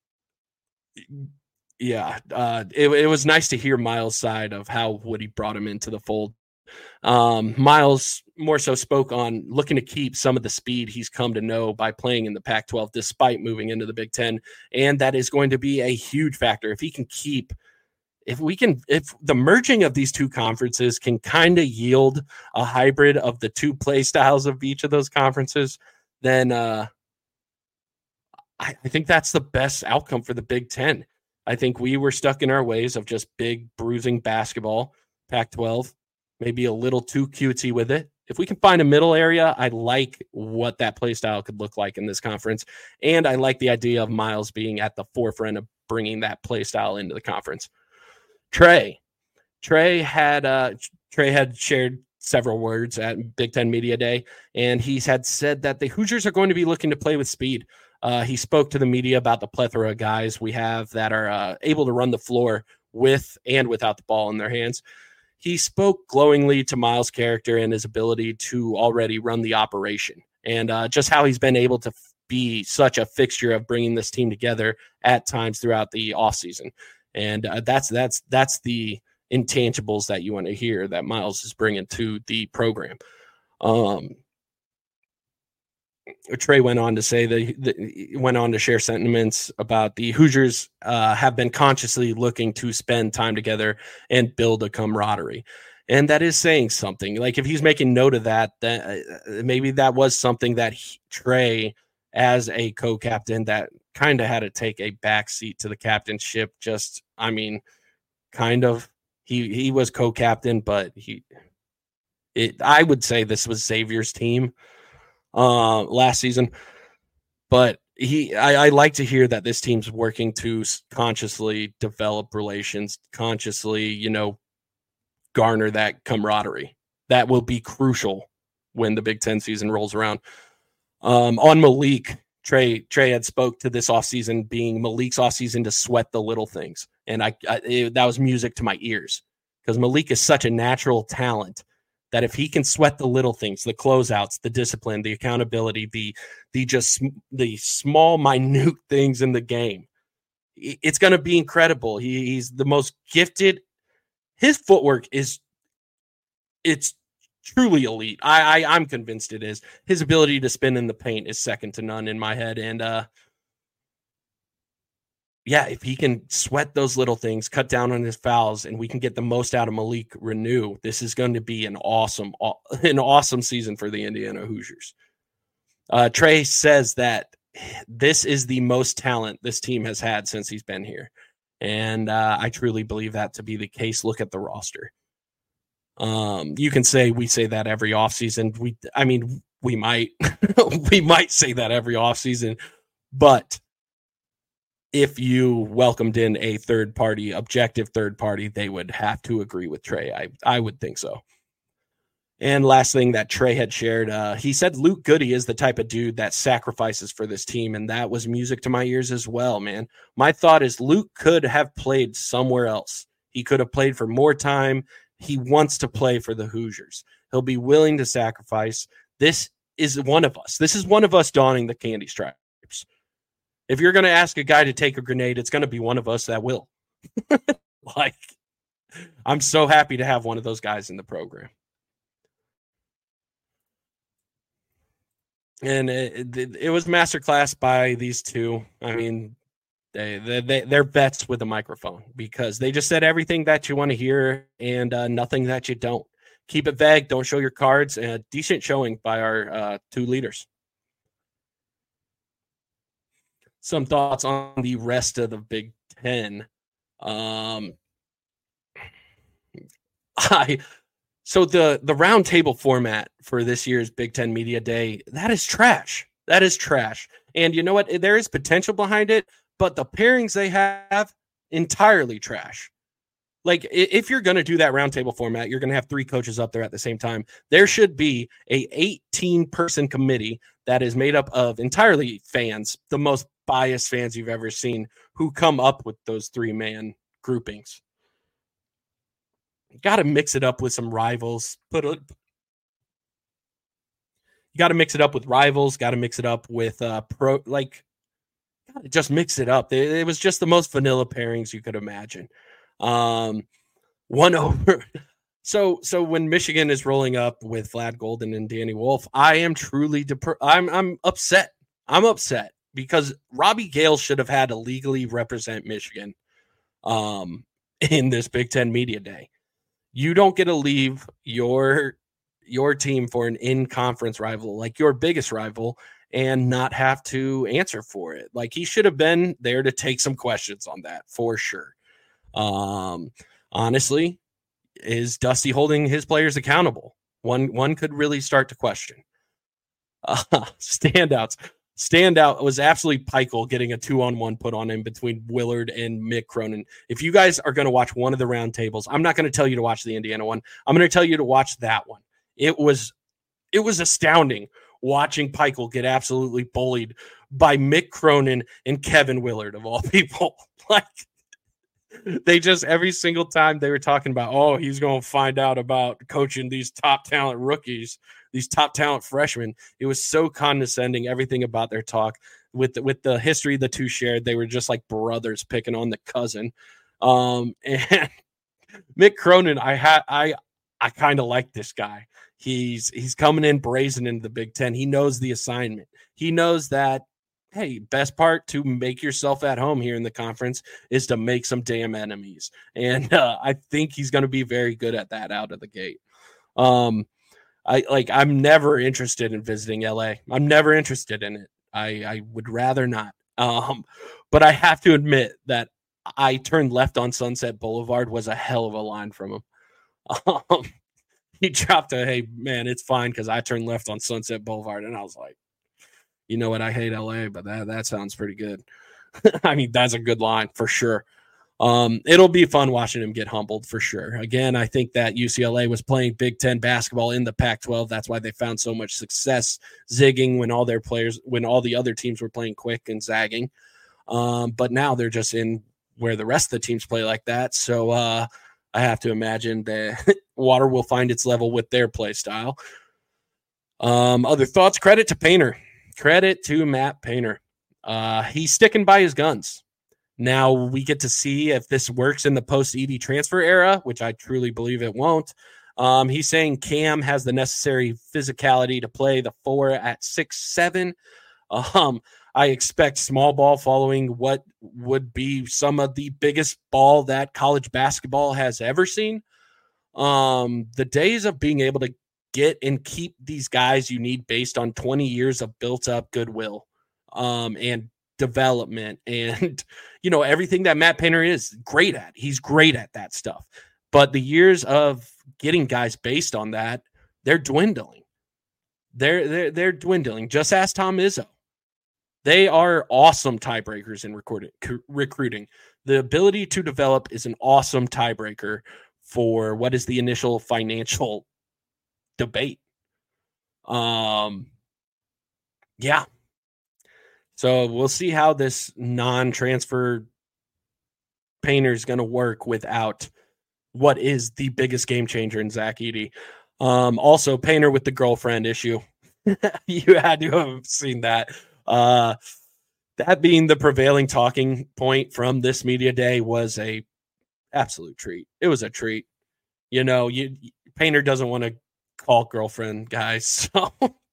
yeah, uh, it, it was nice to hear Miles' side of how Woody brought him into the fold. Um, Miles more so spoke on looking to keep some of the speed he's come to know by playing in the Pac twelve, despite moving into the Big Ten. And that is going to be a huge factor. If he can keep, if we can, if the merging of these two conferences can kind of yield a hybrid of the two play styles of each of those conferences, then uh, I, I think that's the best outcome for the Big Ten. I think we were stuck in our ways of just big bruising basketball, Pac twelve. Maybe a little too cutesy with it. If we can find a middle area, I like what that play style could look like in this conference. And I like the idea of Miles being at the forefront of bringing that play style into the conference. Trey. Trey had uh, Trey had shared several words at Big Ten Media Day, and he had said that the Hoosiers are going to be looking to play with speed. Uh, he spoke to the media about the plethora of guys we have that are uh, able to run the floor with and without the ball in their hands. He spoke glowingly to Miles' character and his ability to already run the operation, and uh, just how he's been able to f- be such a fixture of bringing this team together at times throughout the offseason. And uh, that's that's that's the intangibles that you want to hear that Miles is bringing to the program. Um, Trey went on to say that, that went on to share sentiments about the Hoosiers uh, have been consciously looking to spend time together and build a camaraderie. And that is saying something. Like if he's making note of that, that uh, maybe that was something that he, Trey, as a co-captain, that kind of had to take a backseat to the captainship. Just, I mean, kind of. He he was co-captain, but he, it. I would say this was Xavier's team uh, last season. But he, I, I like to hear that this team's working to consciously develop relations, consciously, you know, garner that camaraderie. That will be crucial when the Big Ten season rolls around. Um, on Malik, Trey Trey had spoke to this offseason being Malik's offseason to sweat the little things. And I, I it, that was music to my ears because Malik is such a natural talent that if he can sweat the little things, the closeouts, the discipline, the accountability, the the just the small, minute things in the game, it's going to be incredible. He, he's the most gifted. His footwork is it's truly elite. I, I I'm convinced it is. His ability to spin in the paint is second to none in my head. And uh, yeah, if he can sweat those little things, cut down on his fouls, and we can get the most out of Malik Renew, this is going to be an awesome, an awesome season for the Indiana Hoosiers. Uh, Trey says that this is the most talent this team has had since he's been here. And uh, I truly believe that to be the case. Look at the roster. Um, you can say we say that every offseason. We, I mean, we might, we might say that every offseason, but if you welcomed in a third party, objective third party, they would have to agree with Trey. I, I would think so. And last thing that Trey had shared, uh, he said Luke Goody is the type of dude that sacrifices for this team, and that was music to my ears as well, man. My thought is Luke could have played somewhere else. He could have played for more time. He wants to play for the Hoosiers. He'll be willing to sacrifice. This is one of us. This is one of us donning the candy stripes. If you're going to ask a guy to take a grenade, it's going to be one of us that will. Like, I'm so happy to have one of those guys in the program. And it, it, it was masterclass by these two. I mean, they, they, they, they're vets with a microphone because they just said everything that you want to hear and uh, nothing that you don't. Keep it vague. Don't show your cards. A uh, decent showing by our uh, two leaders. Some thoughts on the rest of the Big Ten. Um, I... So the, the round table format for this year's Big Ten Media Day, that is trash. That is trash. And you know what? There is potential behind it, but the pairings they have, entirely trash. Like, if you're going to do that round table format, you're going to have three coaches up there at the same time. There should be a eighteen-person committee that is made up of entirely fans, the most biased fans you've ever seen, who come up with those three-man groupings. Got to mix it up with some rivals. Put a, you got to mix it up with rivals. Got to mix it up with uh pro. Like, gotta just mix it up. It, it was just the most vanilla pairings you could imagine. Um, one over. So so when Michigan is rolling up with Vlad Golden and Danny Wolf, I am truly dep- I'm I'm upset. I'm upset because Robbie Gale should have had to legally represent Michigan, um, in this Big Ten Media Day. You don't get to leave your your team for an in-conference rival, like your biggest rival, and not have to answer for it. Like, he should have been there to take some questions on that for sure. Um, honestly, is Dusty holding his players accountable? One one could really start to question. Uh, standouts. Standout was absolutely Pikel getting a two-on-one put on him between Willard and Mick Cronin. If you guys are going to watch one of the round tables, I'm not going to tell you to watch the Indiana one. I'm going to tell you to watch that one. It was it was astounding watching Pikel get absolutely bullied by Mick Cronin and Kevin Willard, of all people. Like, they just, every single time they were talking about, oh, he's going to find out about coaching these top talent rookies, these top talent freshmen. It was so condescending, everything about their talk. With the, with the history the two shared, they were just like brothers picking on the cousin. Um, and Mick Cronin, I had, I, I kind of like this guy. He's he's coming in brazen into the Big Ten. He knows the assignment. He knows that, hey, best part to make yourself at home here in the conference is to make some damn enemies. And uh, I think he's going to be very good at that out of the gate. Um, I like, I'm never interested in visiting L A. I'm never interested in it. I, I would rather not. Um, but I have to admit that I turned left on Sunset Boulevard was a hell of a line from him. Um, he dropped a, hey, man, it's fine because I turned left on Sunset Boulevard. And I was like, you know what? I hate L A, but that, that sounds pretty good. I mean, that's a good line for sure. Um, it'll be fun watching him get humbled for sure. Again, I think that U C L A was playing Big Ten basketball in the Pac twelve. That's why they found so much success zigging when all their players, when all the other teams were playing quick and zagging. Um, but now they're just in where the rest of the teams play like that. So, uh, I have to imagine that water will find its level with their play style. Um, other thoughts? Credit to Painter. Credit to Matt Painter. Uh, he's sticking by his guns. Now we get to see if this works in the post-Edey transfer era, which I truly believe it won't. Um, he's saying Cam has the necessary physicality to play the four at six seven. Um, I expect small ball following what would be some of the biggest ball that college basketball has ever seen. Um, the days of being able to get and keep these guys you need based on twenty years of built up goodwill um, and development and, you know, everything that Matt Painter is great at. He's great at that stuff. But the years of getting guys based on that, they're dwindling. They're, they're, they're dwindling. Just ask Tom Izzo. They are awesome tiebreakers in recruiting. recruiting. The ability to develop is an awesome tiebreaker for what is the initial financial debate. Um, yeah. So we'll see how this non-transfer Painter is going to work without what is the biggest game changer in Zach Edey. Um, also, Painter with the girlfriend issue. You had to have seen that. Uh, that being the prevailing talking point from this media day was a absolute treat. It was a treat. You know, you Painter doesn't want to call girlfriend guys, so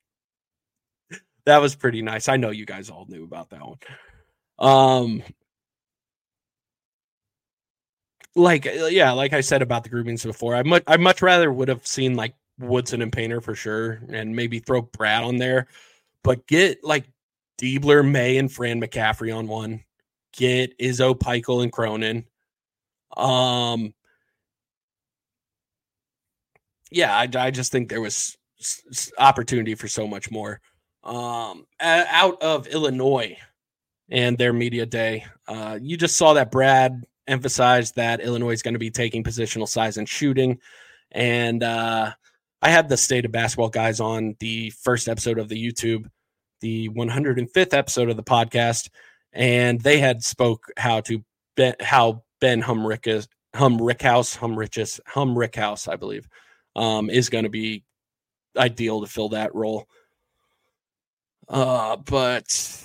that was pretty nice. I know you guys all knew about that one. Um, like yeah, like I said about the groupings before, I much I much rather would have seen like Woodson and Painter for sure, and maybe throw Brad on there, but get like Diebler, May, and Fran McCaffrey on one. Get Izzo, Peichel, and Cronin. Um, yeah, I, I just think there was opportunity for so much more. Um, out of Illinois and their media day, uh, you just saw that Brad emphasized that Illinois is going to be taking positional size and shooting. And uh, I had the State of Basketball guys on the first episode of the YouTube, the one hundred fifth episode of the podcast, and they had spoke how to Ben, how Ben Humrichus, Humrichhouse, Humrichus, Humrichhouse, I believe, um, is going to be ideal to fill that role. Uh, but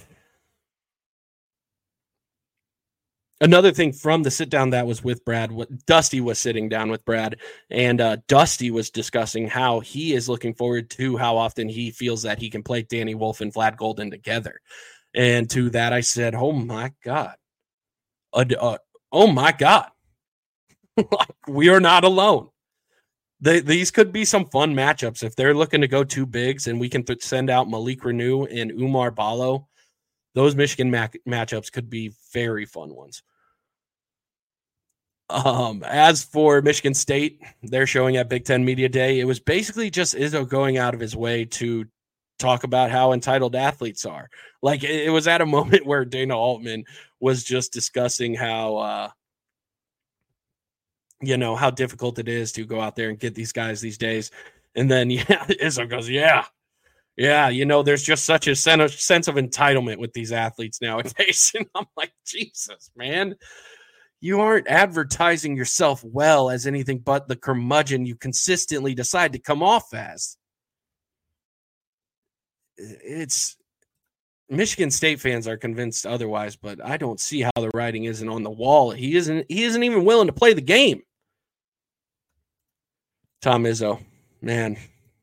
another thing from the sit down that was with Brad, what Dusty was sitting down with Brad, and uh, Dusty was discussing how he is looking forward to how often he feels that he can play Danny Wolf and Vlad Golden together. And to that, I said, oh my God. Uh, uh, oh my God. We are not alone. They, these could be some fun matchups. If they're looking to go two bigs and we can th- send out Malik Renew and Umar Ballo, those Michigan ma- matchups could be very fun ones. Um, as for Michigan State, they're showing at Big Ten Media Day, it was basically just Izzo going out of his way to talk about how entitled athletes are. Like, it, it was at a moment where Dana Altman was just discussing how, uh, you know, how difficult it is to go out there and get these guys these days. And then, yeah, Izzo goes, yeah, Yeah, you know, there's just such a sense of entitlement with these athletes nowadays. And I'm like, Jesus, man, you aren't advertising yourself well as anything but the curmudgeon you consistently decide to come off as. It's Michigan State fans are convinced otherwise, but I don't see how the writing isn't on the wall. He isn't, he isn't even willing to play the game. Tom Izzo, man.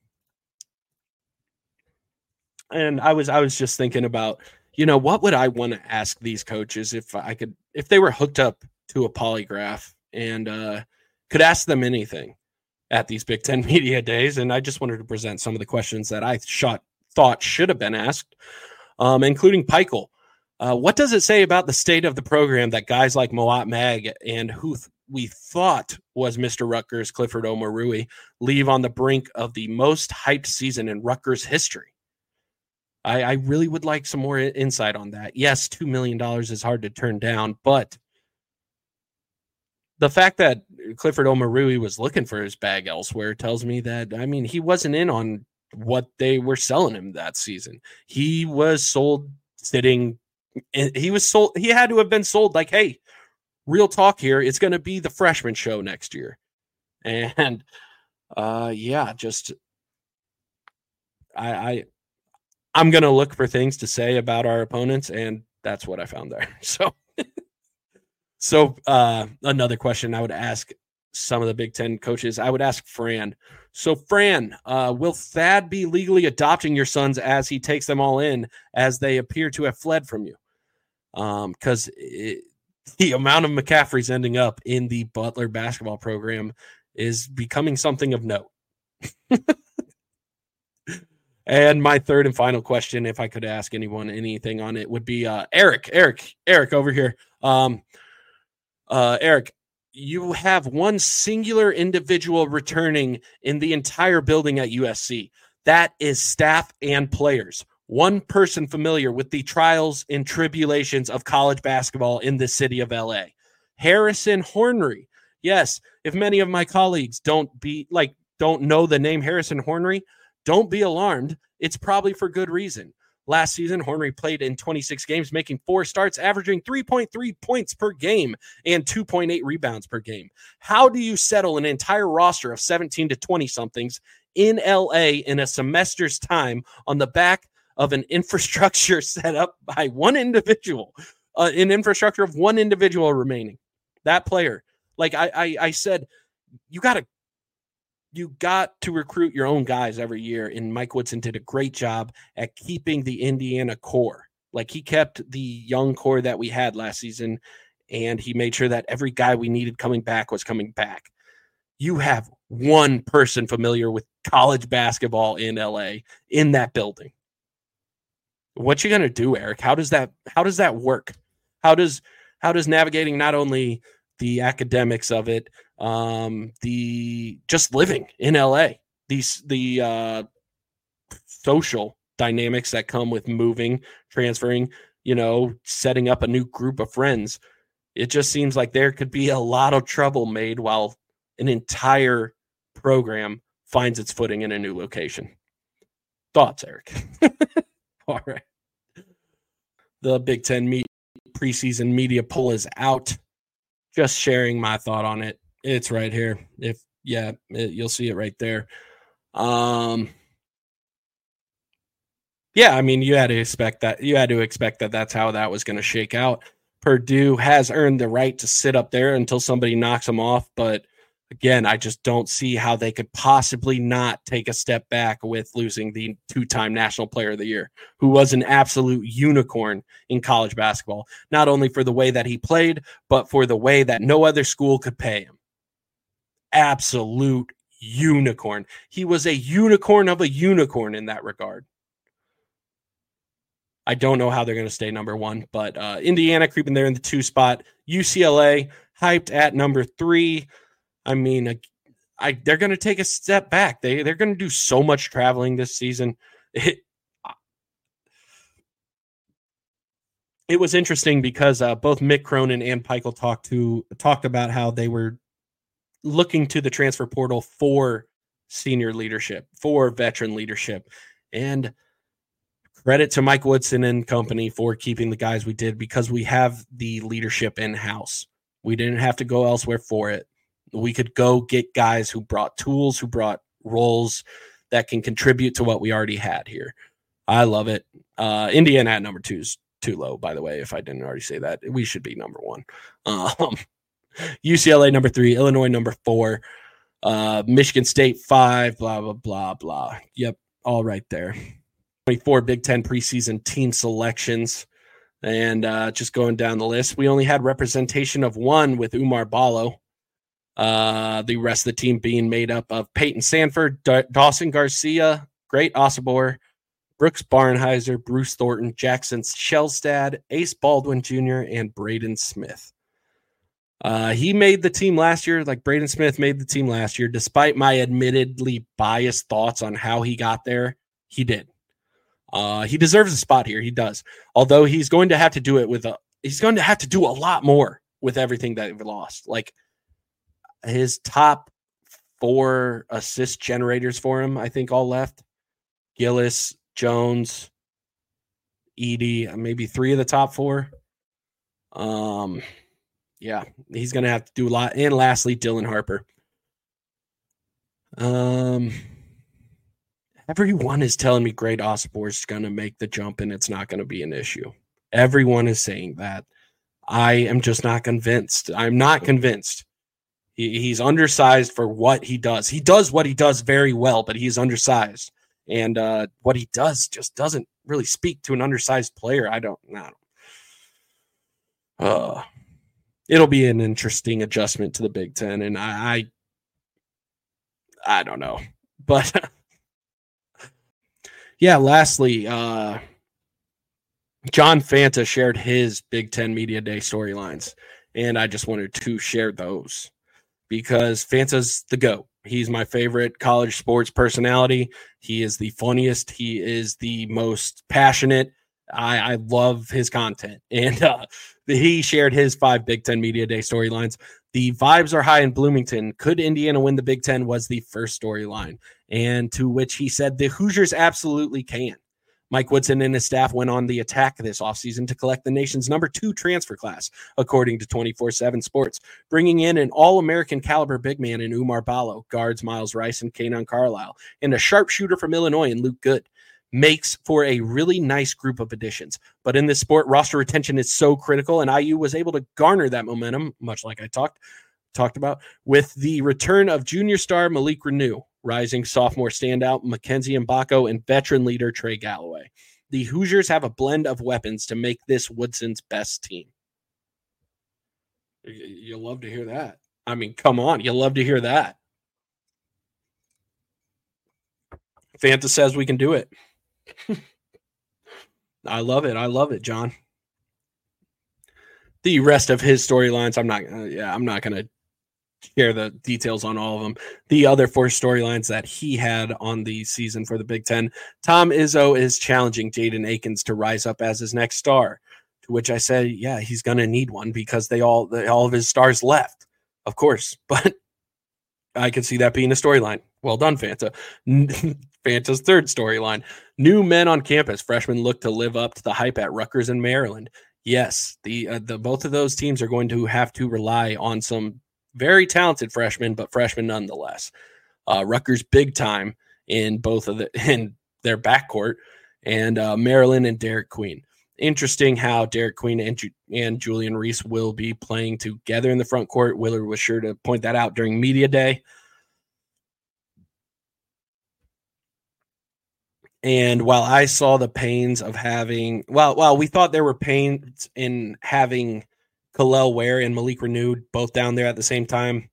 And I was I was just thinking about, you know, what would I want to ask these coaches if I could, if they were hooked up to a polygraph and uh, could ask them anything at these Big Ten Media Days. And I just wanted to present some of the questions that I shot, thought should have been asked, um, including Pikiell. Uh, what does it say about the state of the program that guys like Mawot Mag and who th- we thought was Mister Rutgers, Clifford Omoruyi, leave on the brink of the most hyped season in Rutgers history? I, I really would like some more insight on that. Yes, two million dollars is hard to turn down, but the fact that Clifford Omoruyi was looking for his bag elsewhere tells me that, I mean, he wasn't in on what they were selling him that season. He was sold sitting, he was sold, he had to have been sold like, hey, real talk here, it's going to be the freshman show next year. And uh, yeah, just, I, I, I'm going to look for things to say about our opponents, and that's what I found there. So, so uh, another question I would ask some of the Big Ten coaches, I would ask Fran. So, Fran, uh, will Thad be legally adopting your sons as he takes them all in, as they appear to have fled from you? Because um, the amount of McCaffreys ending up in the Butler basketball program is becoming something of note. And my third and final question, if I could ask anyone anything on it, would be uh, Eric, Eric, Eric over here. Um, uh, Eric, you have one singular individual returning in the entire building at U S C. That is staff and players. One person familiar with the trials and tribulations of college basketball in the city of L A. Harrison Hornery. Yes, if many of my colleagues don't be like don't know the name Harrison Hornery, don't be alarmed. It's probably for good reason. Last season, Hornery played in twenty-six games, making four starts, averaging three point three points per game and two point eight rebounds per game. How do you settle an entire roster of seventeen to twenty-somethings in L A in a semester's time on the back of an infrastructure set up by one individual, uh, an infrastructure of one individual remaining? That player. Like I, I, I said, you got to You got to recruit your own guys every year, and Mike Woodson did a great job at keeping the Indiana core. Like, he kept the young core that we had last season, and he made sure that every guy we needed coming back was coming back. You have one person familiar with college basketball in L A in that building. What you gonna do, Eric? How does that how does that work? How does how does navigating not only the academics of it, um, the just living in L A, these the uh, social dynamics that come with moving, transferring, you know, setting up a new group of friends. It just seems like there could be a lot of trouble made while an entire program finds its footing in a new location. Thoughts, Eric? All right. The Big Ten meet preseason media poll is out. Just sharing my thought on it. It's right here. If yeah, it, you'll see it right there. Um, yeah, I mean, you had to expect that. You had to expect that that's how that was going to shake out. Purdue has earned the right to sit up there until somebody knocks them off. But again, I just don't see how they could possibly not take a step back with losing the two-time National Player of the Year, who was an absolute unicorn in college basketball, not only for the way that he played, but for the way that no other school could pay him. Absolute unicorn. He was a unicorn of a unicorn in that regard. I don't know how they're going to stay number one, but uh, Indiana creeping there in the two spot. U C L A hyped at number three. I mean, I, I they're going to take a step back. They they're going to do so much traveling this season. It, it was interesting because uh, both Mick Cronin and Pikiell talked to talked about how they were looking to the transfer portal for senior leadership, for veteran leadership. And credit to Mike Woodson and company for keeping the guys we did, because we have the leadership in-house. We didn't have to go elsewhere for it. We could go get guys who brought tools, who brought roles that can contribute to what we already had here. I love it. Uh, Indiana at number two is too low, by the way, if I didn't already say that. We should be number one. Um, U C L A number three, Illinois number four, uh, Michigan State five, blah, blah, blah, blah. Yep, all right there. twenty-four Big Ten preseason team selections. And uh, just going down the list, we only had representation of one with Umar Ballo. Uh, the rest of the team being made up of Peyton Sanford, D- Dawson Garcia, Great Osobor, Brooks Barnheiser, Bruce Thornton, Jackson Shellstad, Ace Baldwin Junior, and Braden Smith. Uh, he made the team last year, like Braden Smith made the team last year. Despite my admittedly biased thoughts on how he got there, he did. Uh, he deserves a spot here. He does. Although he's going to have to do it with a, he's going to have to do a lot more with everything that we've lost. Like his top four assist generators for him, I think all left. Gillis, Jones, Edey, maybe three of the top four. Um, yeah, he's going to have to do a lot. And lastly, Dylan Harper. Um, Everyone is telling me Great Osobor is going to make the jump and it's not going to be an issue. Everyone is saying that. I am just not convinced. I'm not convinced. He, he's undersized for what he does. He does what he does very well, but he's undersized. And uh, what he does just doesn't really speak to an undersized player. I don't know. Uh, it'll be an interesting adjustment to the Big Ten, and I I, I don't know. But yeah, lastly, uh, John Fanta shared his Big Ten Media Day storylines, and I just wanted to share those because Fanta's the GOAT. He's my favorite college sports personality. He is the funniest. He is the most passionate. I, I love his content. And uh, he shared his five Big Ten Media Day storylines. The vibes are high in Bloomington. Could Indiana win the Big Ten was the first storyline. And to which he said the Hoosiers absolutely can. Mike Woodson and his staff went on the attack this offseason to collect the nation's number two transfer class, according to twenty-four seven Sports, bringing in an all-American caliber big man in Umar Ballo, guards Miles Rice and Kanon Carlisle, and a sharpshooter from Illinois in Luke Good. Makes for a really nice group of additions. But in this sport, roster retention is so critical, and I U was able to garner that momentum, much like I talked talked about, with the return of junior star Malik Renew, rising sophomore standout Mackenzie Mbako, and veteran leader Trey Galloway. The Hoosiers have a blend of weapons to make this Woodson's best team. You'll love to hear that. I mean, come on. You'll love to hear that. Fanta says we can do it. I love it. I love it, John. The rest of his storylines, I'm not, uh, yeah, I'm not going to share the details on all of them. The other four storylines that he had on the season for the Big Ten, Tom Izzo is challenging Jaden Akins to rise up as his next star, to which I said, yeah, he's going to need one because they all, they, all of his stars left, of course, but I could see that being a storyline. Well done, Fanta. Fanta's third storyline. New men on campus. Freshmen look to live up to the hype at Rutgers and Maryland. Yes, the uh, the both of those teams are going to have to rely on some very talented freshmen, but freshmen nonetheless. Uh, Rutgers big time in both of the in their backcourt, and uh, Maryland and Derek Queen. Interesting how Derek Queen and, Ju- and Julian Reese will be playing together in the front court. Willard was sure to point that out during media day. And while I saw the pains of having, well, well, we thought there were pains in having Kalel Ware and Malik Renew both down there at the same time.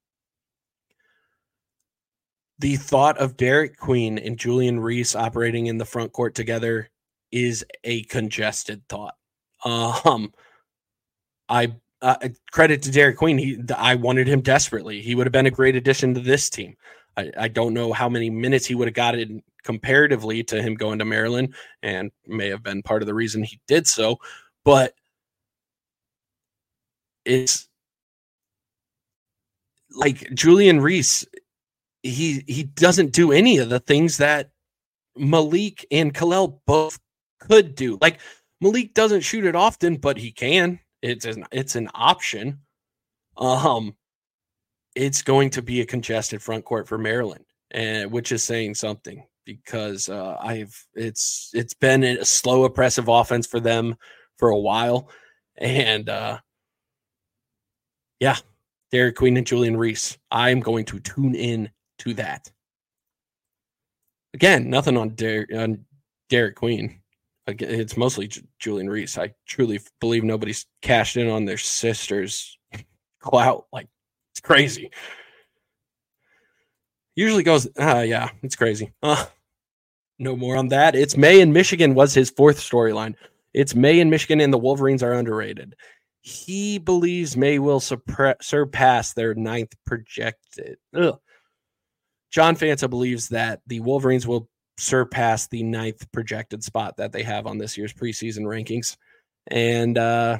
The thought of Derek Queen and Julian Reese operating in the front court together is a congested thought. Um, I uh, credit to Derek Queen. He, I wanted him desperately. He would have been a great addition to this team. I, I don't know how many minutes he would have gotten comparatively to him going to Maryland, and may have been part of the reason he did so. But it's like Julian Reese. He he doesn't do any of the things that Malik and Kalel both could do. Like, Malik doesn't shoot it often, but he can. It's an, it's an option. Um, it's going to be a congested front court for Maryland, and which is saying something because uh, I've it's it's been a slow, oppressive offense for them for a while, and uh, yeah, Derek Queen and Julian Reese. I'm going to tune in to that. Again, nothing on Derek, on Derek Queen. It's mostly J- Julian Reese. I truly believe nobody's cashed in on their sisters' clout. Like, it's crazy. Usually goes, uh, yeah, it's crazy. Uh, no more on that. It's May in Michigan was his fourth storyline. It's May in Michigan and the Wolverines are underrated. He believes May will supre- surpass their ninth projected. Ugh. John Fanta believes that the Wolverines will surpass the ninth projected spot that they have on this year's preseason rankings. And uh,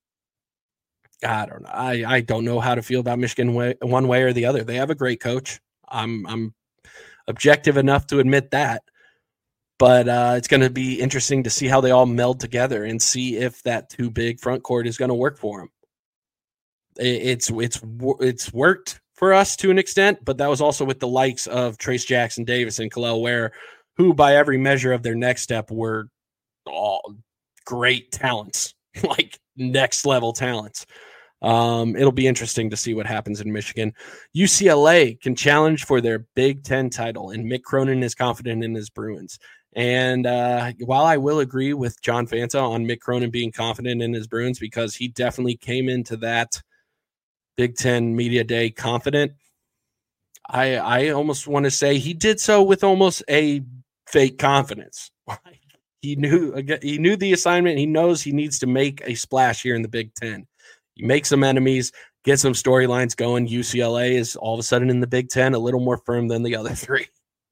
I don't know. I, I don't know how to feel about Michigan way, one way or the other. They have a great coach. I'm I'm objective enough to admit that. But uh, it's going to be interesting to see how they all meld together and see if that too big front court is going to work for them. It, it's it's it's worked for us to an extent, but that was also with the likes of Trace Jackson Davis and Kalel Ware, who by every measure of their next step were all great talents, like next level talents. Um, it'll be interesting to see what happens in Michigan. U C L A can challenge for their Big Ten title, and Mick Cronin is confident in his Bruins. And uh, while I will agree with John Fanta on Mick Cronin being confident in his Bruins because he definitely came into that Big Ten Media Day confident, I I almost want to say he did so with almost a fake confidence. he knew he knew the assignment. He knows he needs to make a splash here in the Big Ten. You make some enemies, get some storylines going. U C L A is all of a sudden in the Big Ten a little more firm than the other three.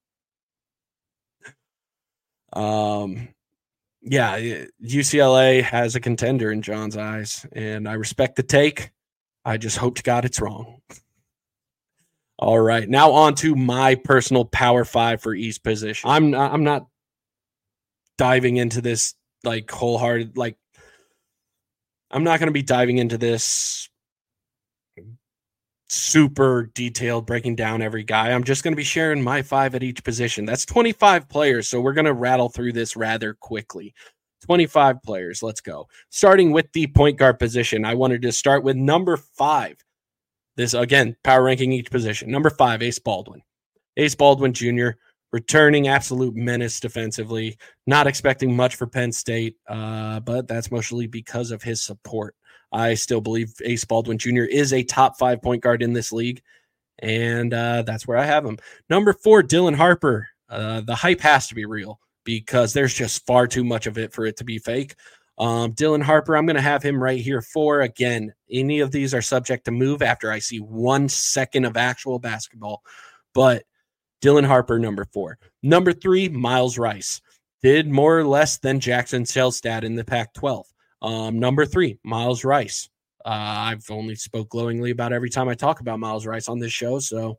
Um, yeah, U C L A has a contender in John's eyes, and I respect the take. I just hope to God it's wrong. All right, now on to my personal Power Five for East position. I'm not, I'm not diving into this like wholehearted, like I'm not going to be diving into this super detailed, breaking down every guy. I'm just going to be sharing my five at each position. That's twenty-five players, so we're going to rattle through this rather quickly. twenty-five players, let's go. Starting with the point guard position, I wanted to start with number five. This, again, power ranking each position. Number five, Ace Baldwin. Ace Baldwin Junior, returning absolute menace defensively. Not expecting much for Penn State, uh, but that's mostly because of his support. I still believe Ace Baldwin Junior is a top five point guard in this league, and uh, that's where I have him. Number four, Dylan Harper. Uh, the hype has to be real because there's just far too much of it for it to be fake. Um, Dylan Harper, I'm going to have him right here for, again, any of these are subject to move after I see one second of actual basketball, but Dylan Harper, number four. Number three, Miles Rice. Did more or less than Jackson Shelstad in the Pac twelve. Um, number three, Miles Rice. Uh, I've only spoke glowingly about every time I talk about Miles Rice on this show, so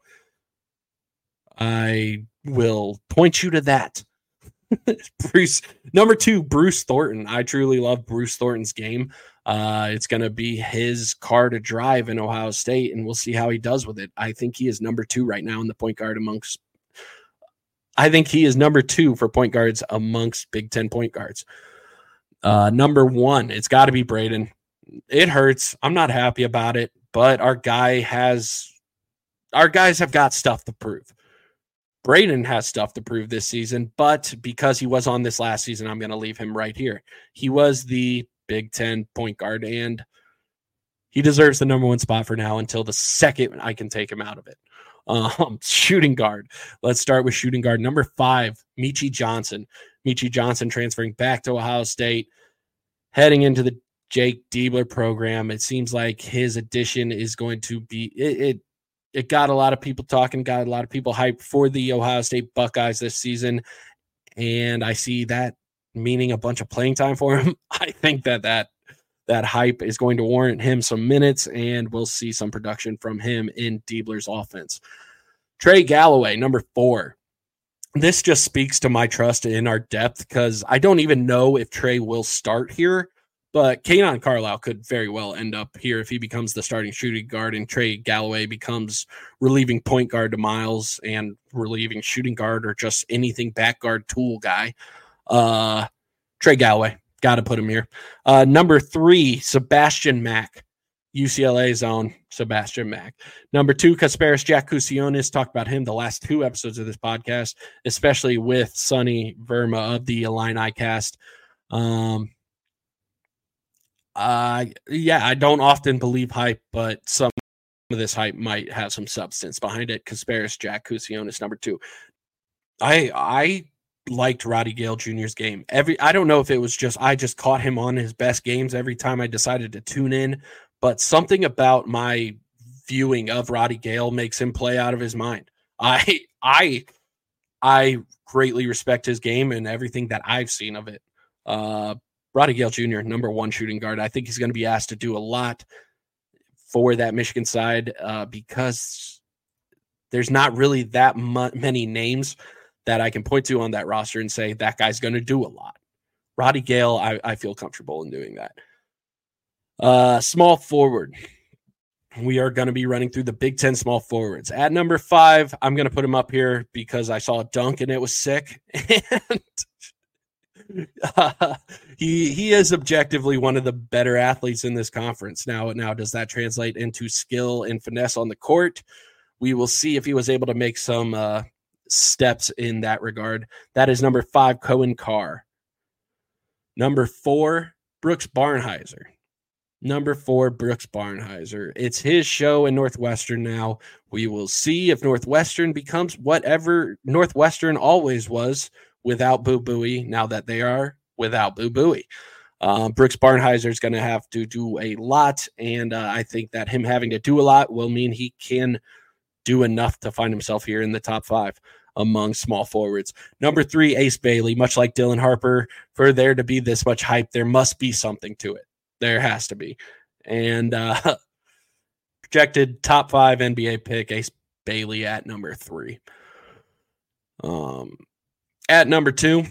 I will point you to that. Bruce, number two, Bruce Thornton. I truly love Bruce Thornton's game. Uh, it's going to be his car to drive in Ohio State, and we'll see how he does with it. I think he is number two right now in the point guard amongst I think he is number two for point guards amongst Big Ten point guards. Uh, number one, it's got to be Braden. It hurts. I'm not happy about it, but our guy has, our guys have got stuff to prove. Braden has stuff to prove this season, but because he was on this last season, I'm going to leave him right here. He was the Big Ten point guard, and he deserves the number one spot for now until the second I can take him out of it. Um, shooting guard. Let's start with shooting guard. Number five, Meechie Johnson. Meechie Johnson transferring back to Ohio State, heading into the Jake Diebler program. It seems like his addition is going to be it, it. It got a lot of people talking, got a lot of people hyped for the Ohio State Buckeyes this season, and I see that meaning a bunch of playing time for him. I think that that that hype is going to warrant him some minutes, and we'll see some production from him in Diebler's offense. Trey Galloway, number four. this just speaks to my trust in our depth, because I don't even know if Trey will start here, but Kanon Carlisle could very well end up here if he becomes the starting shooting guard and Trey Galloway becomes relieving point guard to Miles and relieving shooting guard or just anything back guard tool guy. Uh, Trey Galloway, got to put him here. Uh, number three, Sebastian Mack. U C L A zone, Sebastian Mack. Number two, Kasparis Jakusionis. Talked about him the last two episodes of this podcast, especially with Sonny Verma of the Illini cast. Um, uh, yeah, I don't often believe hype, but some of this hype might have some substance behind it. Kasparis Jakusionis, number two. I I liked Roddy Gale Junior's game. Every I don't know if it was just I just caught him on his best games every time I decided to tune in. But something about my viewing of Roddy Gale makes him play out of his mind. I I I greatly respect his game and everything that I've seen of it. Uh, Roddy Gale Junior, number one shooting guard. I think he's going to be asked to do a lot for that Michigan side uh, because there's not really that mu- many names that I can point to on that roster and say that guy's going to do a lot. Roddy Gale, I, I feel comfortable in doing that. Uh, small forward. We are going to be running through the Big Ten small forwards. At number five, I'm going to put him up here because I saw a dunk and it was sick. And uh, he he is objectively one of the better athletes in this conference. Now, now, does that translate into skill and finesse on the court? We will see if he was able to make some uh, steps in that regard. That is number five, Cohen Carr. Number four, Brooks Barnhizer. Number four, Brooks Barnhizer. It's his show in Northwestern now. We will see if Northwestern becomes whatever Northwestern always was without Boo Buie, now that they are without Boo Buie. Uh, Brooks Barnhizer is going to have to do a lot, and uh, I think that him having to do a lot will mean he can do enough to find himself here in the top five among small forwards. Number three, Ace Bailey. Much like Dylan Harper, for there to be this much hype, there must be something to it. There has to be. And uh, projected top five N B A pick, Ace Bailey at number three. Um, at number two,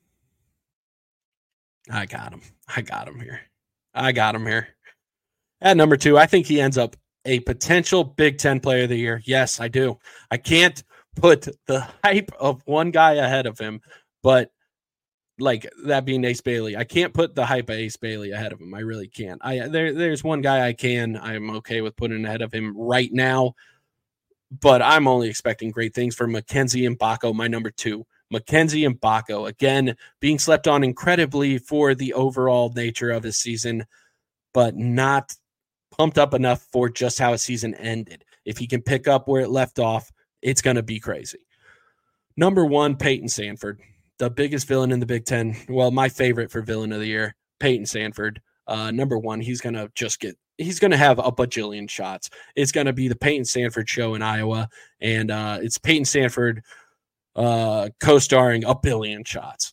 I got him. I got him here. I got him here. At number two, I think he ends up a potential Big Ten Player of the Year. Yes, I do. I can't put the hype of one guy ahead of him, but like that being Ace Bailey, I can't put the hype of Ace Bailey ahead of him. I really can't. I there, there's one guy I can. I'm okay with putting ahead of him right now, but I'm only expecting great things for Mackenzie Mbako, my number two. Mackenzie Mbako, again, being slept on incredibly for the overall nature of his season, but not pumped up enough for just how his season ended. If he can pick up where it left off, it's going to be crazy. Number one, Peyton Sandford. The biggest villain in the Big Ten. Well, my favorite for villain of the year, Peyton Sandford. Uh, number one, he's going to just get, he's going to have a bajillion shots. It's going to be the Peyton Sandford show in Iowa. And uh, it's Peyton Sandford uh, co-starring a billion shots.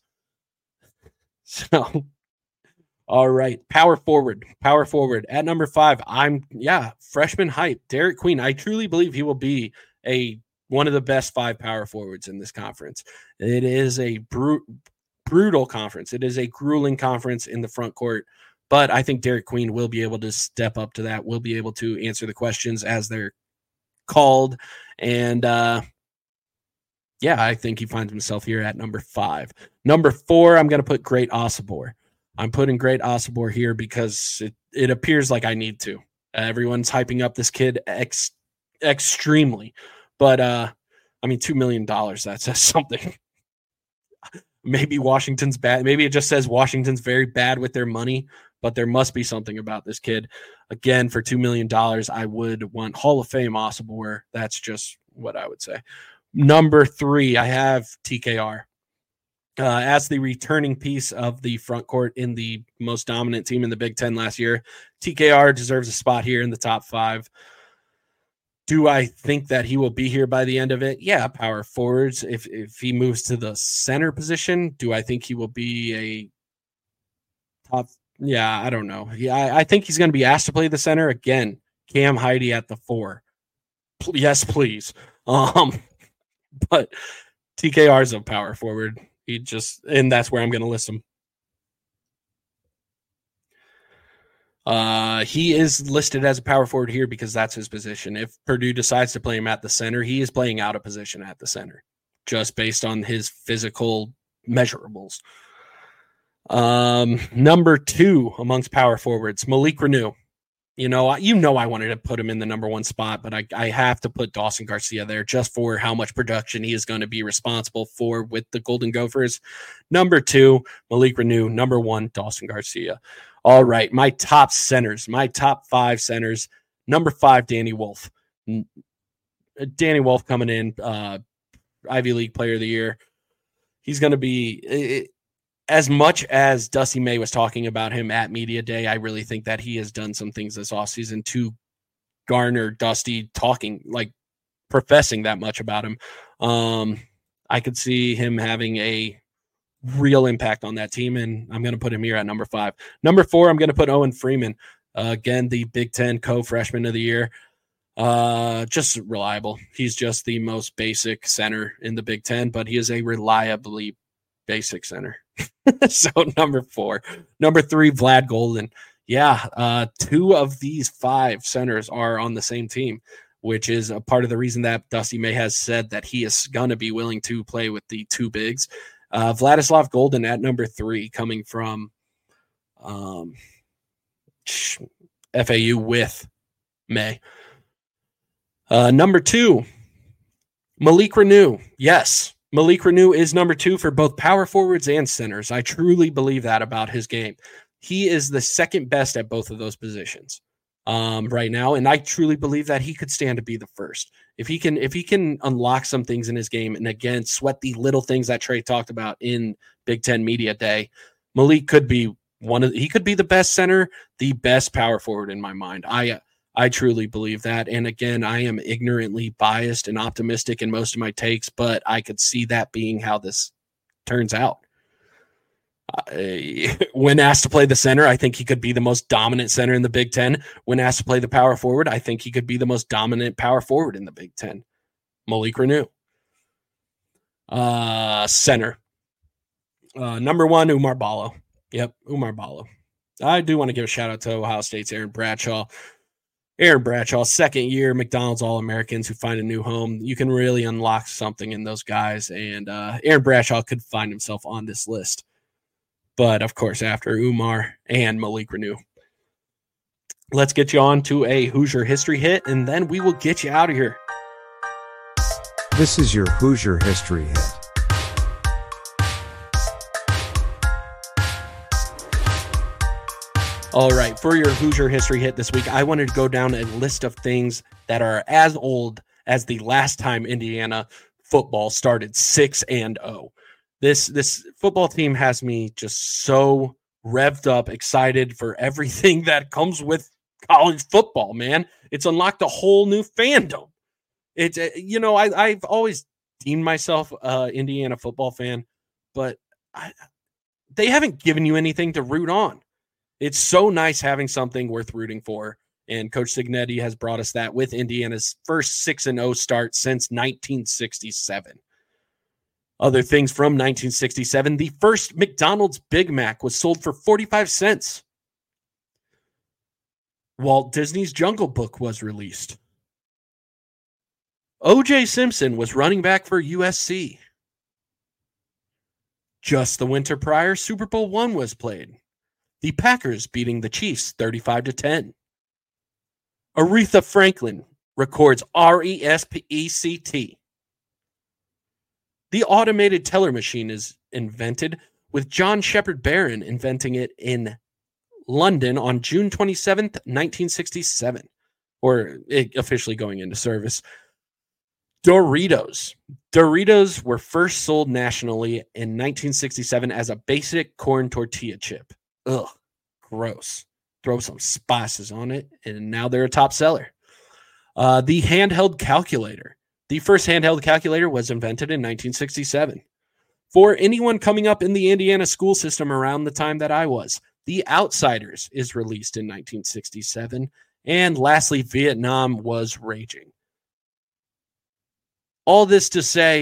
So, all right. Power forward, power forward at number five. I'm yeah. Freshman hype. Derek Queen. I truly believe he will be a one of the best five power forwards in this conference. It is a bru- brutal conference. It is a grueling conference in the front court, but I think Derek Queen will be able to step up to that. Will be able to answer the questions as they're called. And uh, yeah, I think he finds himself here at number five. Number four, I'm going to put Great Osobor. I'm putting Great Osobor here because it, it appears like I need to. Everyone's hyping up this kid ex- extremely. But, uh, I mean, two million dollars, that says something. Maybe Washington's bad. Maybe it just says Washington's very bad with their money, but there must be something about this kid. Again, for two million dollars, I would want Hall of Fame Osobor. That's just what I would say. Number three, I have T K R. Uh, as the returning piece of the front court in the most dominant team in the Big Ten last year, T K R deserves a spot here in the top five. Do I think that he will be here by the end of it? Yeah, power forwards. If if he moves to the center position, do I think he will be a top? Yeah, I don't know. Yeah, I, I think he's going to be asked to play the center again. Cam Heide at the four. P- yes, please. Um, but T K R is a power forward. He just, and that's where I'm going to list him. Uh, he is listed as a power forward here because that's his position. If Purdue decides to play him at the center, he is playing out of position at the center, just based on his physical measurables. Um, number two amongst power forwards, Malik Reneau. You know, you know, I wanted to put him in the number one spot, but I, I have to put Dawson Garcia there just for how much production he is going to be responsible for with the Golden Gophers. Number two, Malik Reneau. Number one, Dawson Garcia. All right, my top centers, my top five centers. Number five, Danny Wolf. Danny Wolf coming in, uh, Ivy League Player of the Year. He's going to be it, as much as Dusty May was talking about him at Media Day. I really think that he has done some things this offseason to garner Dusty talking, like professing that much about him. Um, I could see him having a real impact on that team, and I'm going to put him here at number five. Number four, I'm going to put Owen Freeman. Uh, again, the Big Ten co-freshman of the year. Uh, just reliable. He's just the most basic center in the Big Ten, but he is a reliably basic center. So number four. Number three, Vlad Golden. Yeah, uh, two of these five centers are on the same team, which is a part of the reason that Dusty May has said that he is going to be willing to play with the two bigs. Uh, Vladislav Golden at number three, coming from um, F A U with May. Uh, number two, Malik Reneau. Yes, Malik Reneau is number two for both power forwards and centers. I truly believe that about his game. He is the second best at both of those positions um, right now, and I truly believe that he could stand to be the first. If he can, if he can unlock some things in his game, and again, sweat the little things that Trey talked about in Big Ten Media Day, Malik could be one of. He could be the best center, the best power forward in my mind. I. I truly believe that. And again, I am ignorantly biased and optimistic in most of my takes, but I could see that being how this turns out. Uh, when asked to play the center, I think he could be the most dominant center in the Big Ten. When asked to play the power forward, I think he could be the most dominant power forward in the Big Ten. Malik Reneau. Uh, center. Uh, number one, Umar Ballo. Yep, Umar Ballo. I do want to give a shout out to Ohio State's Aaron Bradshaw. Aaron Bradshaw, second year McDonald's All-Americans who find a new home. You can really unlock something in those guys, and uh, Aaron Bradshaw could find himself on this list. But, of course, after Umar and Malik Reneau. Let's get you on to a Hoosier History Hit, and then we will get you out of here. This is your Hoosier History Hit. All right, for your Hoosier History Hit this week, I wanted to go down a list of things that are as old as the last time Indiana football started six and oh. This this football team has me just so revved up, excited for everything that comes with college football, man. It's unlocked a whole new fandom. It's, you know, I, I've always deemed myself an Indiana football fan, but I, they haven't given you anything to root on. It's so nice having something worth rooting for, and Coach Cignetti has brought us that with Indiana's first six and oh start since nineteen sixty-seven. Other things from nineteen sixty-seven, the first McDonald's Big Mac was sold for forty-five cents. Walt Disney's Jungle Book was released. O J Simpson was running back for U S C. Just the winter prior, Super Bowl one was played. The Packers beating the Chiefs thirty-five to ten. Aretha Franklin records R E S P E C T. The automated teller machine is invented, with John Shepherd Barron inventing it in London on June twenty-seventh, nineteen sixty-seven, or it officially going into service. Doritos. Doritos were first sold nationally in nineteen sixty-seven as a basic corn tortilla chip. Ugh, gross. Throw some spices on it, and now they're a top seller. Uh, the handheld calculator. The first handheld calculator was invented in nineteen sixty-seven. For anyone coming up in the Indiana school system around the time that I was, The Outsiders is released in nineteen sixty-seven. And lastly, Vietnam was raging. All this to say,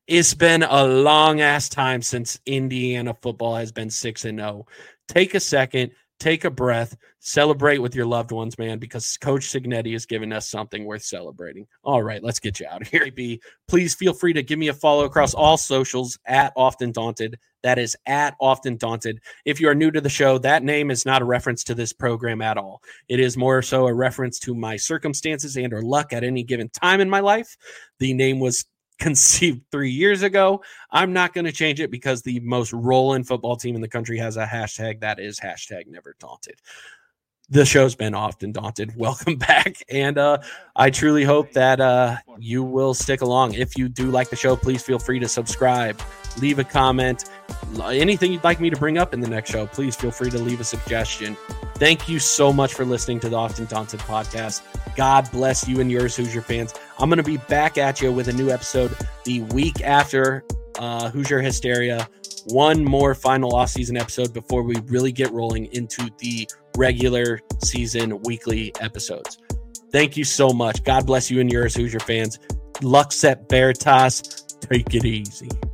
It's been a long ass time since Indiana football has been six and oh. Take a second, take a breath, celebrate with your loved ones, man, because Coach Cignetti has given us something worth celebrating. All right, let's get you out of here. Please feel free to give me a follow across all socials at Often Daunted. That is at Often Daunted. If you are new to the show, that name is not a reference to this program at all. It is more so a reference to my circumstances and or luck at any given time in my life. The name was conceived three years ago. I'm not going to change it because the most rolling football team in the country has a hashtag that is hashtag never daunted. The show's been Often Daunted. Welcome back. And uh, I truly hope that uh, you will stick along. If you do like the show, please feel free to subscribe, leave a comment, anything you'd like me to bring up in the next show. Please feel free to leave a suggestion. Thank you so much for listening to the Often Daunted podcast. God bless you and yours, Hoosier fans. I'm going to be back at you with a new episode the week after uh, Hoosier Hysteria. One more final offseason episode before we really get rolling into the regular season weekly episodes. Thank you so much. God bless you and yours, Hoosier fans. Lux et Veritas. Take it easy.